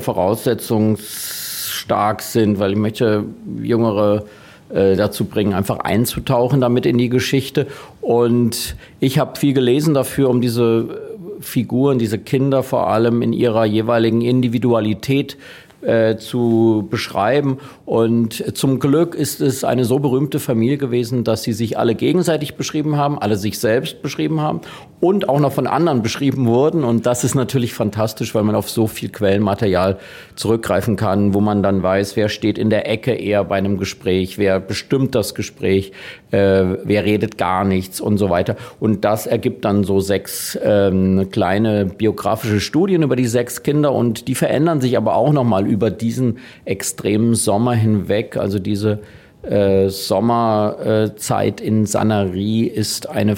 voraussetzungsstark sind, weil ich möchte jüngere dazu bringen, einfach einzutauchen damit in die Geschichte. Und ich habe viel gelesen dafür, um diese Figuren, diese Kinder vor allem in ihrer jeweiligen Individualität äh, zu beschreiben. Und zum Glück ist es eine so berühmte Familie gewesen, dass sie sich alle gegenseitig beschrieben haben, alle sich selbst beschrieben haben und auch noch von anderen beschrieben wurden. Und das ist natürlich fantastisch, weil man auf so viel Quellenmaterial zurückgreifen kann, wo man dann weiß, wer steht in der Ecke eher bei einem Gespräch, wer bestimmt das Gespräch, äh, wer redet gar nichts und so weiter. Und das ergibt dann so sechs ähm, kleine biografische Studien über die sechs Kinder und die verändern sich aber auch nochmal über diesen extremen Sommer hinweg. Also diese Äh, Sommerzeit äh, in Sanary ist eine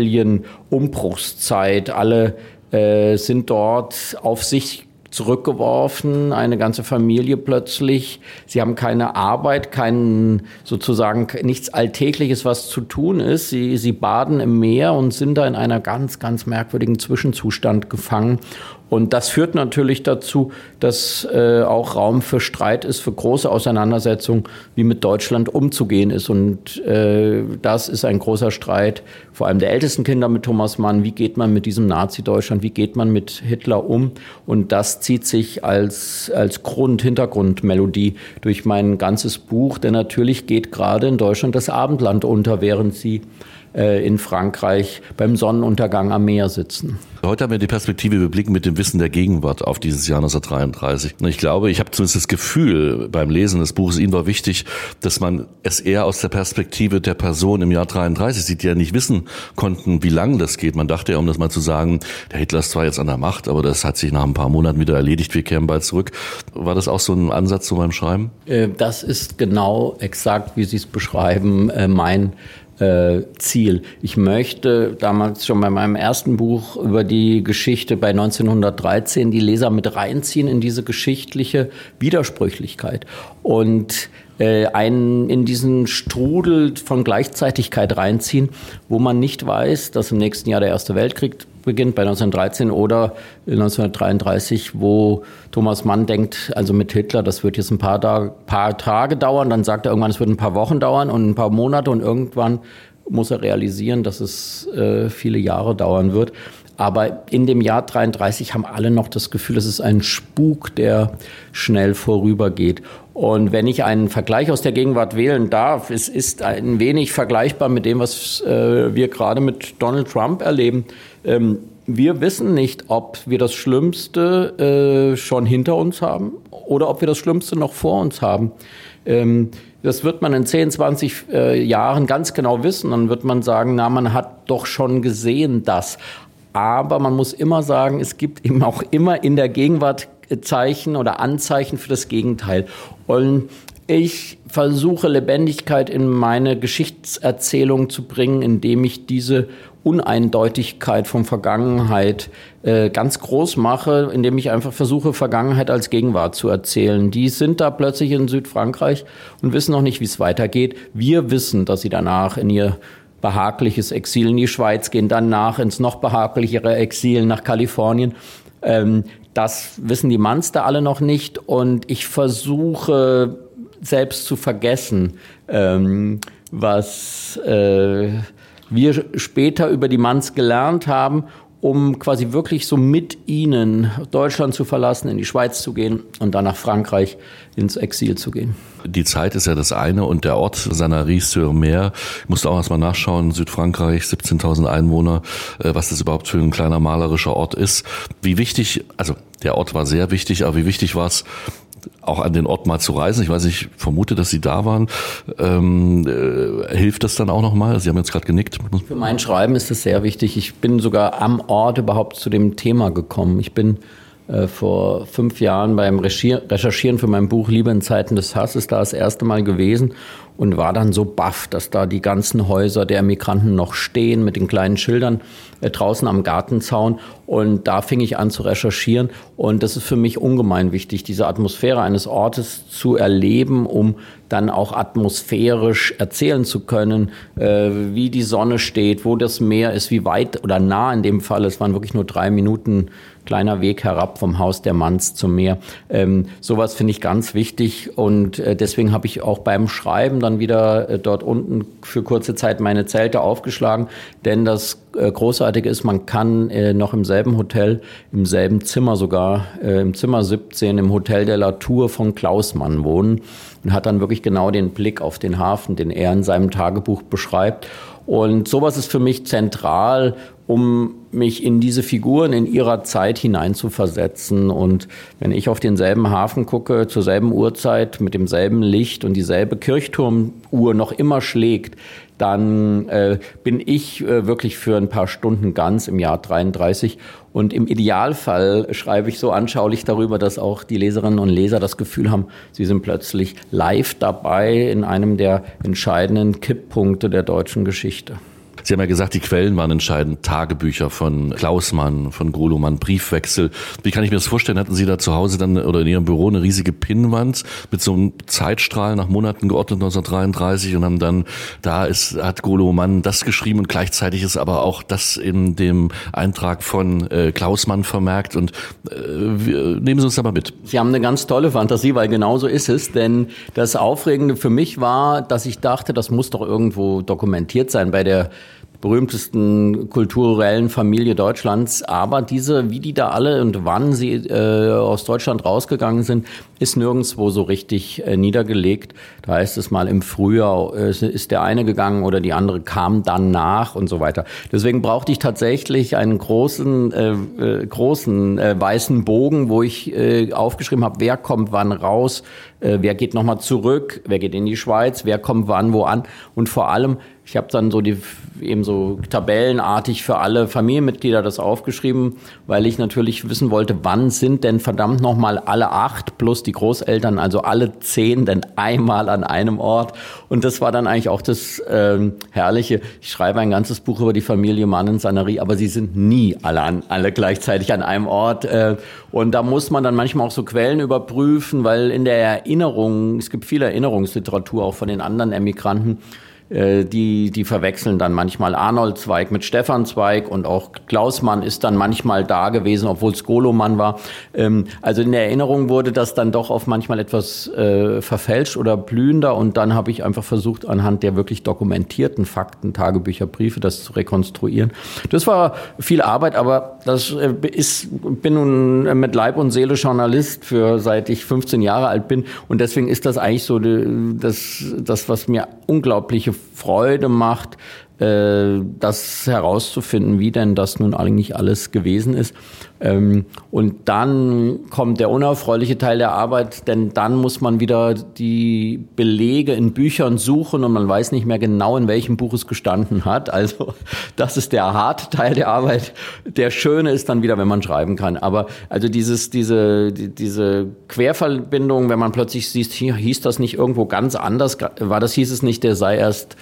Familienumbruchszeit. Alle äh, sind dort auf sich zurückgeworfen, eine ganze Familie plötzlich. Sie haben keine Arbeit, kein sozusagen nichts Alltägliches, was zu tun ist. Sie, sie baden im Meer und sind da in einer ganz, ganz merkwürdigen Zwischenzustand gefangen. Und das führt natürlich dazu, dass äh, auch Raum für Streit ist, für große Auseinandersetzungen, wie mit Deutschland umzugehen ist. Und äh, das ist ein großer Streit, vor allem der ältesten Kinder mit Thomas Mann. Wie geht man mit diesem Nazi-Deutschland? Wie geht man mit Hitler um? Und das zieht sich als, als Grund, Hintergrundmelodie durch mein ganzes Buch. Denn natürlich geht gerade in Deutschland das Abendland unter, während sie in Frankreich beim Sonnenuntergang am Meer sitzen. Heute haben wir die Perspektive, wir blicken mit dem Wissen der Gegenwart auf dieses Jahr neunzehnhundertdreiunddreißig. Und ich glaube, ich habe zumindest das Gefühl beim Lesen des Buches, Ihnen war wichtig, dass man es eher aus der Perspektive der Person im Jahr dreiunddreißig sieht, die ja nicht wissen konnten, wie lange das geht. Man dachte ja, um das mal zu sagen, der Hitler ist zwar jetzt an der Macht, aber das hat sich nach ein paar Monaten wieder erledigt, wir kehren bald zurück. War das auch so ein Ansatz zu meinem Schreiben? Das ist genau exakt, wie Sie es beschreiben, mein äh, Ziel. Ich möchte damals schon bei meinem ersten Buch über die Geschichte bei neunzehnhundertdreizehn die Leser mit reinziehen in diese geschichtliche Widersprüchlichkeit und äh, einen in diesen Strudel von Gleichzeitigkeit reinziehen, wo man nicht weiß, dass im nächsten Jahr der Erste Weltkrieg beginnt bei neunzehnhundertdreizehn oder neunzehnhundertdreiunddreißig, wo Thomas Mann denkt, also mit Hitler, das wird jetzt ein paar, Tage, paar Tage dauern, dann sagt er irgendwann, es wird ein paar Wochen dauern und ein paar Monate und irgendwann muss er realisieren, dass es äh, viele Jahre dauern wird. Aber in dem Jahr dreiunddreißig haben alle noch das Gefühl, es ist ein Spuk, der schnell vorübergeht. Und wenn ich einen Vergleich aus der Gegenwart wählen darf, es ist ein wenig vergleichbar mit dem, was äh, wir gerade mit Donald Trump erleben. Ähm, wir wissen nicht, ob wir das Schlimmste äh, schon hinter uns haben oder ob wir das Schlimmste noch vor uns haben. Ähm, das wird man in zehn, zwanzig äh, Jahren ganz genau wissen. Dann wird man sagen, na, man hat doch schon gesehen, dass. Aber man muss immer sagen, es gibt eben auch immer in der Gegenwart Zeichen oder Anzeichen für das Gegenteil. Und ich versuche Lebendigkeit in meine Geschichtserzählung zu bringen, indem ich diese Uneindeutigkeit von Vergangenheit äh, ganz groß mache, indem ich einfach versuche, Vergangenheit als Gegenwart zu erzählen. Die sind da plötzlich in Südfrankreich und wissen noch nicht, wie es weitergeht. Wir wissen, dass sie danach in ihr behagliches Exil in die Schweiz gehen, danach ins noch behaglichere Exil nach Kalifornien. Ähm, das wissen die Manns da alle noch nicht und ich versuche selbst zu vergessen, ähm, was äh, wir später über die Manns gelernt haben, um quasi wirklich so mit ihnen Deutschland zu verlassen, in die Schweiz zu gehen und dann nach Frankreich ins Exil zu gehen. Die Zeit ist ja das eine und der Ort Sanary-sur-Mer, ich musste auch erstmal nachschauen, Südfrankreich, siebzehntausend Einwohner, was das überhaupt für ein kleiner malerischer Ort ist. Wie wichtig, also der Ort war sehr wichtig, aber wie wichtig war es, auch an den Ort mal zu reisen? Ich weiß nicht, ich vermute, dass Sie da waren. Ähm, äh, hilft das dann auch nochmal? Sie haben jetzt gerade genickt. Für mein Schreiben ist es sehr wichtig. Ich bin sogar am Ort überhaupt zu dem Thema gekommen. Ich bin äh, vor fünf Jahren beim Recherchieren für mein Buch Liebe in Zeiten des Hasses da das erste Mal gewesen und war dann so baff, dass da die ganzen Häuser der Migranten noch stehen mit den kleinen Schildern äh, draußen am Gartenzaun. Und da fing ich an zu recherchieren. Und das ist für mich ungemein wichtig, diese Atmosphäre eines Ortes zu erleben, um dann auch atmosphärisch erzählen zu können, äh, wie die Sonne steht, wo das Meer ist, wie weit oder nah in dem Fall. Es waren wirklich nur drei Minuten kleiner Weg herab vom Haus der Manns zum Meer. Ähm, sowas finde ich ganz wichtig und äh, deswegen habe ich auch beim Schreiben dann wieder äh, dort unten für kurze Zeit meine Zelte aufgeschlagen, denn das äh, Großartige ist, man kann äh, noch im selben Hotel, im selben Zimmer sogar, äh, im Zimmer siebzehn, im Hotel der Latour von Klaus Mann wohnen und hat dann wirklich genau den Blick auf den Hafen, den er in seinem Tagebuch beschreibt. Und sowas ist für mich zentral, um mich in diese Figuren in ihrer Zeit hineinzuversetzen. Und wenn ich auf denselben Hafen gucke, zur selben Uhrzeit, mit demselben Licht und dieselbe Kirchturmuhr noch immer schlägt, dann äh, bin ich äh, wirklich für ein paar Stunden ganz im Jahr dreiunddreißig. Und im Idealfall schreibe ich so anschaulich darüber, dass auch die Leserinnen und Leser das Gefühl haben, sie sind plötzlich live dabei in einem der entscheidenden Kipppunkte der deutschen Geschichte. Sie haben ja gesagt, die Quellen waren entscheidend. Tagebücher von Klaus Mann, von Golo Mann, Briefwechsel. Wie kann ich mir das vorstellen? Hatten Sie da zu Hause dann oder in Ihrem Büro eine riesige Pinnwand mit so einem Zeitstrahl nach Monaten geordnet neunzehnhundertdreiunddreißig und haben dann, da ist, hat Golo Mann das geschrieben und gleichzeitig ist aber auch das in dem Eintrag von äh, Klaus Mann vermerkt und äh, wir, nehmen Sie uns da mal mit. Sie haben eine ganz tolle Fantasie, weil genau so ist es, denn das Aufregende für mich war, dass ich dachte, das muss doch irgendwo dokumentiert sein bei der berühmtesten kulturellen Familie Deutschlands. Aber diese, wie die da alle und wann sie äh, aus Deutschland rausgegangen sind, ist nirgendwo so richtig äh, niedergelegt. Da heißt es mal im Frühjahr äh, ist der eine gegangen oder die andere kam dann nach und so weiter. Deswegen brauchte ich tatsächlich einen großen, äh, äh, großen äh, weißen Bogen, wo ich äh, aufgeschrieben habe, wer kommt wann raus, äh, wer geht nochmal zurück, wer geht in die Schweiz, wer kommt wann wo an und vor allem, ich habe dann so die eben so tabellenartig für alle Familienmitglieder das aufgeschrieben, weil ich natürlich wissen wollte, wann sind denn verdammt nochmal alle acht plus die Großeltern, also alle zehn denn einmal an einem Ort. Und das war dann eigentlich auch das ähm, Herrliche. Ich schreibe ein ganzes Buch über die Familie Mann in Sanary, aber sie sind nie alle an, alle gleichzeitig an einem Ort. Äh, und da muss man dann manchmal auch so Quellen überprüfen, weil in der Erinnerung, es gibt viel Erinnerungsliteratur auch von den anderen Emigranten, Die, die verwechseln dann manchmal Arnold Zweig mit Stefan Zweig und auch Klaus Mann ist dann manchmal da gewesen, obwohl es Golo Mann war. Also in der Erinnerung wurde das dann doch auf manchmal etwas äh, verfälscht oder blühender und dann habe ich einfach versucht, anhand der wirklich dokumentierten Fakten, Tagebücher, Briefe, das zu rekonstruieren. Das war viel Arbeit, aber das ist, bin nun mit Leib und Seele Journalist für seit ich fünfzehn Jahre alt bin und deswegen ist das eigentlich so das, das was mir unglaubliche Freude macht, äh, das herauszufinden, wie denn das nun eigentlich alles gewesen ist. Ähm, und dann kommt der unerfreuliche Teil der Arbeit, denn dann muss man wieder die Belege in Büchern suchen und man weiß nicht mehr genau, in welchem Buch es gestanden hat. Also das ist der harte Teil der Arbeit. Der schöne ist dann wieder, wenn man schreiben kann. Aber also dieses, diese, die, diese Querverbindung, wenn man plötzlich sieht, hier hieß das nicht irgendwo ganz anders, war das, hieß es nicht, der sei erst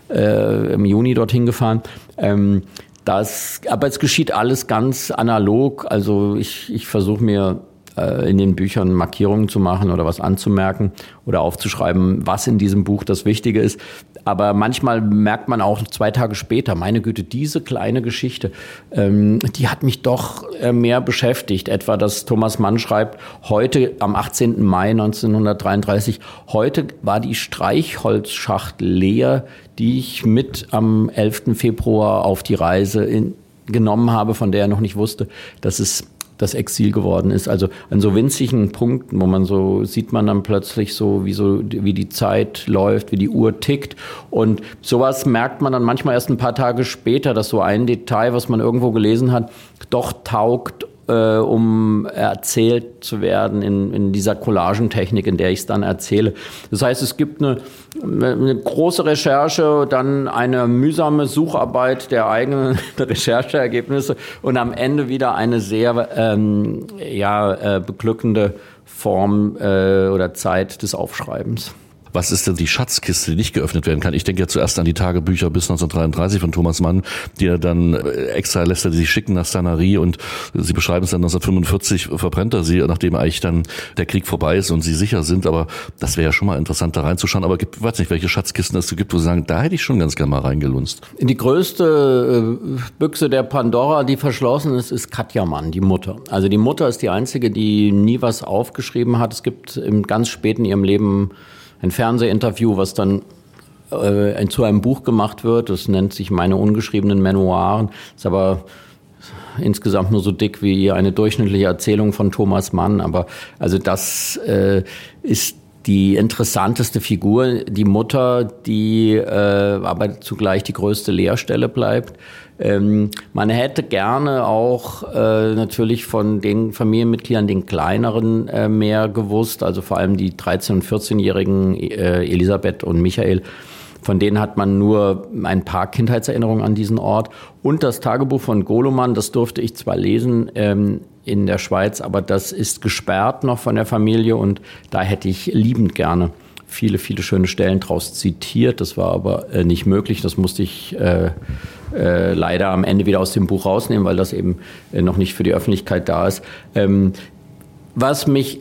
äh, im Juni dorthin gefahren. Ähm, Das, aber es geschieht alles ganz analog. Also ich, ich versuche mir äh, in den Büchern Markierungen zu machen oder was anzumerken oder aufzuschreiben, was in diesem Buch das Wichtige ist. Aber manchmal merkt man auch zwei Tage später, meine Güte, diese kleine Geschichte, ähm, die hat mich doch äh, mehr beschäftigt. Etwa, dass Thomas Mann schreibt, heute am achtzehnten Mai neunzehnhundertdreiunddreißig, heute war die Streichholzschachtel leer, die ich mit am elften Februar auf die Reise in, genommen habe, von der er noch nicht wusste, dass es das Exil geworden ist. Also an so winzigen Punkten, wo man so, sieht man dann plötzlich so, wie so, wie die Zeit läuft, wie die Uhr tickt. Und sowas merkt man dann manchmal erst ein paar Tage später, dass so ein Detail, was man irgendwo gelesen hat, doch taugt, äh, um erzählt zu werden in, in dieser Collagentechnik, in der ich es dann erzähle. Das heißt, es gibt eine, eine große Recherche, dann eine mühsame Sucharbeit der eigenen Rechercheergebnisse und am Ende wieder eine sehr ähm, ja, äh, beglückende Form äh, oder Zeit des Aufschreibens. Was ist denn die Schatzkiste, die nicht geöffnet werden kann? Ich denke ja zuerst an die Tagebücher bis neunzehnhundertdreiunddreißig von Thomas Mann, die er dann extra lässt, er die schicken nach Sanary und Sie beschreiben es dann neunzehnhundertfünfundvierzig verbrennt er sie, nachdem eigentlich dann der Krieg vorbei ist und sie sicher sind. Aber das wäre ja schon mal interessant, da reinzuschauen. Aber ich weiß nicht, welche Schatzkisten es gibt, wo Sie sagen, da hätte ich schon ganz gerne mal reingelunzt. Die größte Büchse der Pandora, die verschlossen ist, ist Katja Mann, die Mutter. Also die Mutter ist die einzige, die nie was aufgeschrieben hat. Es gibt im ganz spät in ihrem Leben ein Fernsehinterview, was dann äh, zu einem Buch gemacht wird. Das nennt sich Meine ungeschriebenen Memoiren. Ist aber insgesamt nur so dick wie eine durchschnittliche Erzählung von Thomas Mann. Aber also das äh, ist die interessanteste Figur, die Mutter, die äh, aber zugleich die größte Leerstelle bleibt. Ähm, man hätte gerne auch äh, natürlich von den Familienmitgliedern, den kleineren, äh, mehr gewusst, also vor allem die dreizehn- und vierzehnjährigen äh, Elisabeth und Michael. Von denen hat man nur ein paar Kindheitserinnerungen an diesen Ort. Und das Tagebuch von Golo Mann, das durfte ich zwar lesen ähm, in der Schweiz, aber das ist gesperrt noch von der Familie und da hätte ich liebend gerne viele, viele schöne Stellen draus zitiert. Das war aber äh, nicht möglich. Das musste ich äh, äh, leider am Ende wieder aus dem Buch rausnehmen, weil das eben äh, noch nicht für die Öffentlichkeit da ist. Ähm, was mich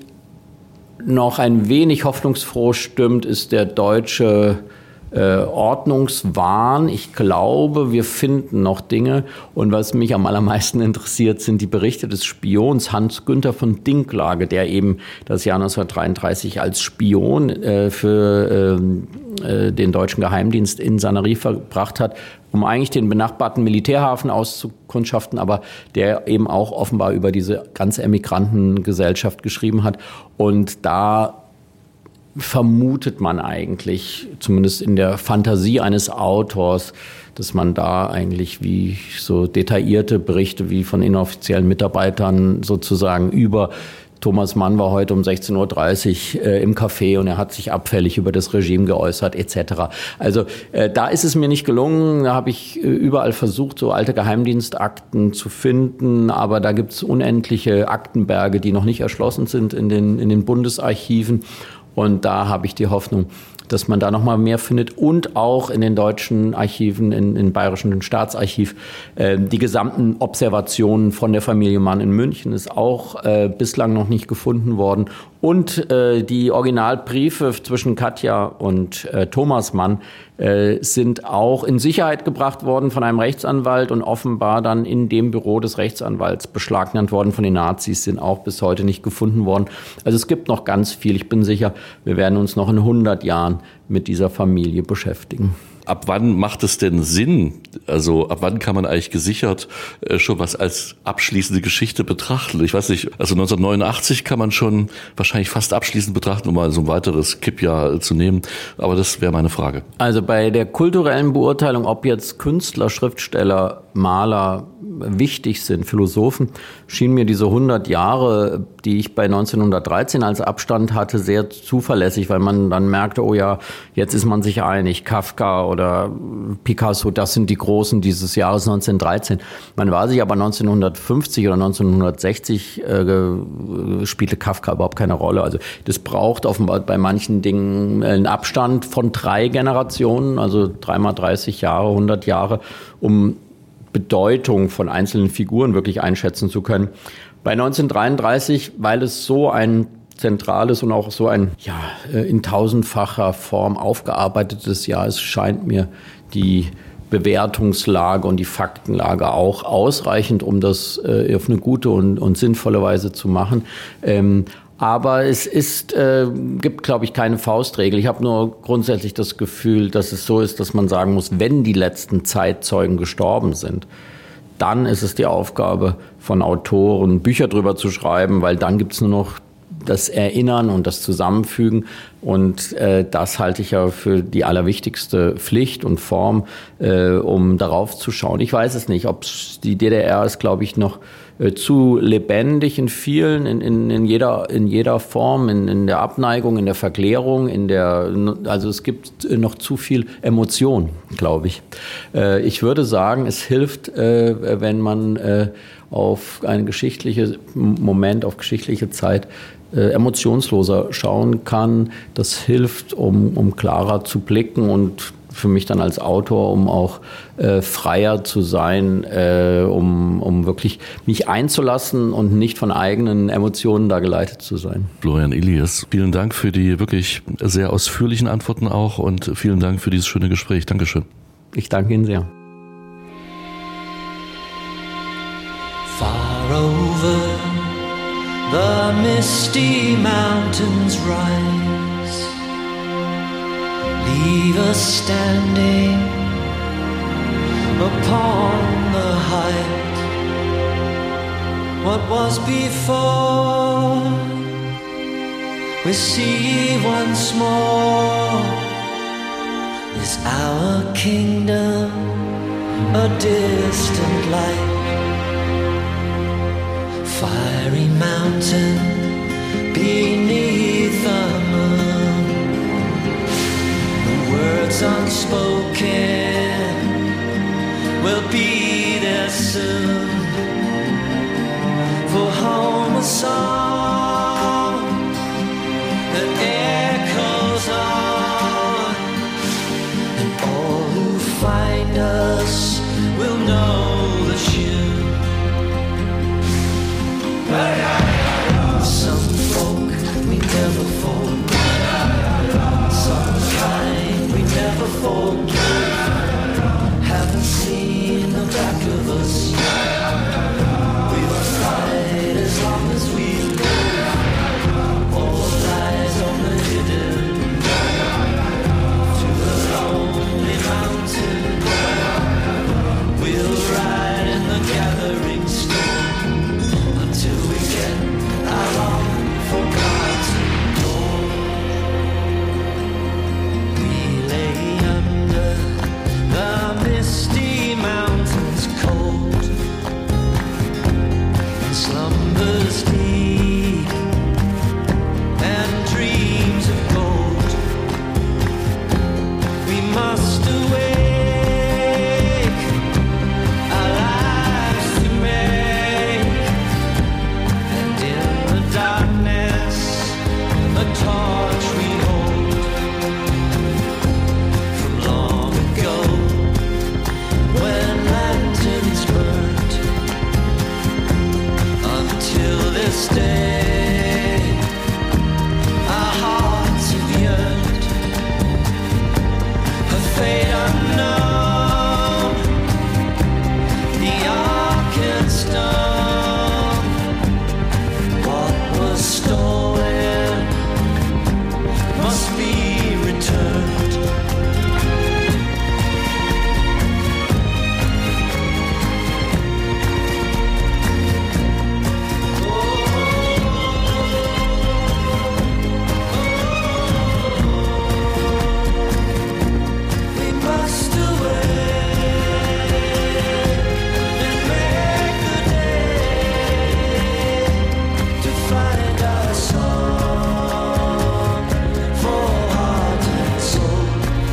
noch ein wenig hoffnungsfroh stimmt, ist der deutsche Äh, Ordnungswahn. Ich glaube, wir finden noch Dinge. Und was mich am allermeisten interessiert, sind die Berichte des Spions Hans-Günther von Dinklage, der eben das Jahr neunzehnhundertdreiunddreißig als Spion äh, für äh, den deutschen Geheimdienst in Sanary verbracht hat, um eigentlich den benachbarten Militärhafen auszukundschaften, aber der eben auch offenbar über diese ganze Emigrantengesellschaft geschrieben hat. Und da vermutet man eigentlich, zumindest in der Fantasie eines Autors, dass man da eigentlich wie so detaillierte Berichte wie von inoffiziellen Mitarbeitern sozusagen über Thomas Mann war heute um sechzehn Uhr dreißig äh, im Café und er hat sich abfällig über das Regime geäußert et cetera. Also äh, da ist es mir nicht gelungen. Da habe ich äh, überall versucht, so alte Geheimdienstakten zu finden, aber da gibt es unendliche Aktenberge, die noch nicht erschlossen sind in den, in den Bundesarchiven. Und da habe ich die Hoffnung, dass man da noch mal mehr findet und auch in den deutschen Archiven, in, in Bayerischen Staatsarchiv. Äh, die gesamten Observationen von der Familie Mann in München ist auch äh, bislang noch nicht gefunden worden. Und äh, die Originalbriefe zwischen Katja und äh, Thomas Mann äh, sind auch in Sicherheit gebracht worden von einem Rechtsanwalt und offenbar dann in dem Büro des Rechtsanwalts beschlagnahmt worden von den Nazis, sind auch bis heute nicht gefunden worden. Also es gibt noch ganz viel. Ich bin sicher, wir werden uns noch in hundert Jahren mit dieser Familie beschäftigen. Ab wann macht es denn Sinn? Also ab wann kann man eigentlich gesichert äh, schon was als abschließende Geschichte betrachten? Ich weiß nicht, also neunzehnhundertneunundachtzig kann man schon wahrscheinlich fast abschließend betrachten, um mal so ein weiteres Kippjahr zu nehmen. Aber das wäre meine Frage. Also bei der kulturellen Beurteilung, ob jetzt Künstler, Schriftsteller, Maler wichtig sind, Philosophen, schien mir diese hundert Jahre, die ich bei neunzehnhundertdreizehn als Abstand hatte, sehr zuverlässig, weil man dann merkte, oh ja, jetzt ist man sich einig, Kafka oder Picasso, das sind die Großen dieses Jahres neunzehnhundertdreizehn. Man war sich aber neunzehnhundertfünfzig oder neunzehnhundertsechzig äh, spielte Kafka überhaupt keine Rolle. Also das braucht offenbar bei manchen Dingen einen Abstand von drei Generationen, also dreimal dreißig Jahre, hundert Jahre, um Bedeutung von einzelnen Figuren wirklich einschätzen zu können. Bei neunzehnhundertdreiunddreißig, weil es so ein zentrales und auch so ein ja, in tausendfacher Form aufgearbeitetes Jahr ist, scheint mir die Bewertungslage und die Faktenlage auch ausreichend, um das äh, auf eine gute und, und sinnvolle Weise zu machen. Ähm, Aber es ist, äh, gibt, glaube ich, keine Faustregel. Ich habe nur grundsätzlich das Gefühl, dass es so ist, dass man sagen muss, wenn die letzten Zeitzeugen gestorben sind, dann ist es die Aufgabe von Autoren, Bücher drüber zu schreiben, weil dann gibt es nur noch das Erinnern und das Zusammenfügen. Und äh, das halte ich ja für die allerwichtigste Pflicht und Form, äh, um darauf zu schauen. Ich weiß es nicht, ob die D D R ist, glaube ich, noch äh, zu lebendig in vielen, in, in, in, jeder, in jeder Form, in, in der Abneigung, in der Verklärung, in der, also es gibt noch zu viel Emotion, glaube ich. Äh, ich würde sagen, es hilft, äh, wenn man äh, auf einen geschichtlichen Moment, auf geschichtliche Zeit äh, emotionsloser schauen kann. Das hilft, um, um klarer zu blicken und für mich dann als Autor, um auch äh, freier zu sein, äh, um, um wirklich mich einzulassen und nicht von eigenen Emotionen da geleitet zu sein. Florian Illies, vielen Dank für die wirklich sehr ausführlichen Antworten auch und vielen Dank für dieses schöne Gespräch. Dankeschön. Ich danke Ihnen sehr. Far over the misty mountains rise, leave us standing upon the height. What was before, we see once more. Is our kingdom a distant light? Fiery mountain beneath the moon, the words unspoken will be there soon. For home a song that echoes on, and all who find us will know the tune. Some folk we never forget, some kind we never forget. Haven't seen the back of us yet. stay. Our hearts have yearned, a fate unknown. The Arkan stone, what was stolen must be returned. We must away and make the day to find our song for heart and soul.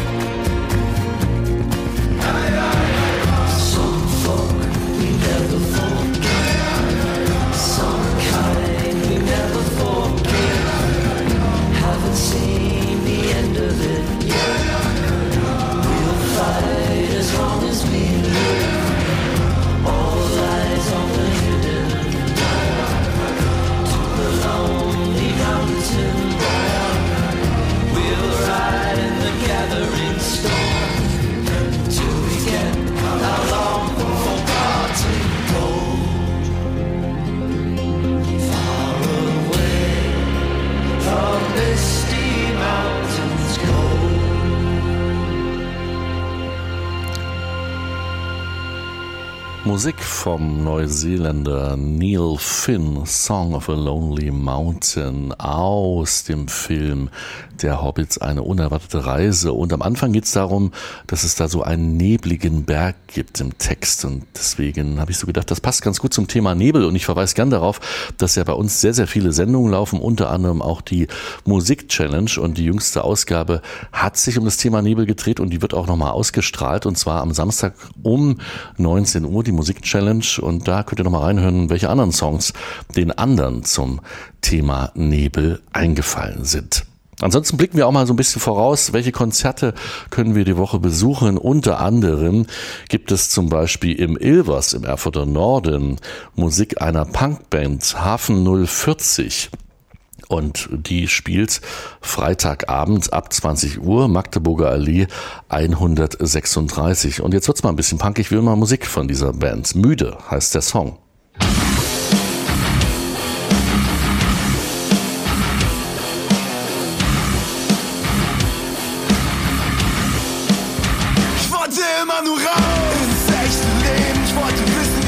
Some folk we never forget, some kind we never forget. Haven't seen the end of it yet. We'll fight as long as we live. All lies on the hidden to the lonely mountain bottom. We'll ride in the gathering storm till we get our long-forgotten gold. Far away from misty mountains cold. Musik vom Neuseeländer Neil Finn, Song of a Lonely Mountain, aus dem Film Der Hobbit, eine unerwartete Reise. Und am Anfang geht es darum, dass es da so einen nebligen Berg gibt im Text. Und deswegen habe ich so gedacht, das passt ganz gut zum Thema Nebel. Und ich verweise gern darauf, dass ja bei uns sehr, sehr viele Sendungen laufen, unter anderem auch die Musik-Challenge. Und die jüngste Ausgabe hat sich um das Thema Nebel gedreht und die wird auch nochmal ausgestrahlt. Und zwar am Samstag um neunzehn Uhr, die Musik-Challenge. Und da könnt ihr nochmal reinhören, welche anderen Songs den anderen zum Thema Nebel eingefallen sind. Ansonsten blicken wir auch mal so ein bisschen voraus, welche Konzerte können wir die Woche besuchen. Unter anderem gibt es zum Beispiel im Ilvers im Erfurter Norden Musik einer Punkband Hafen null vierzig. Und die spielt Freitagabend ab zwanzig Uhr, Magdeburger Allee hundertsechsunddreißig. Und jetzt wird's mal ein bisschen punkig, ich will mal Musik von dieser Band. Müde heißt der Song.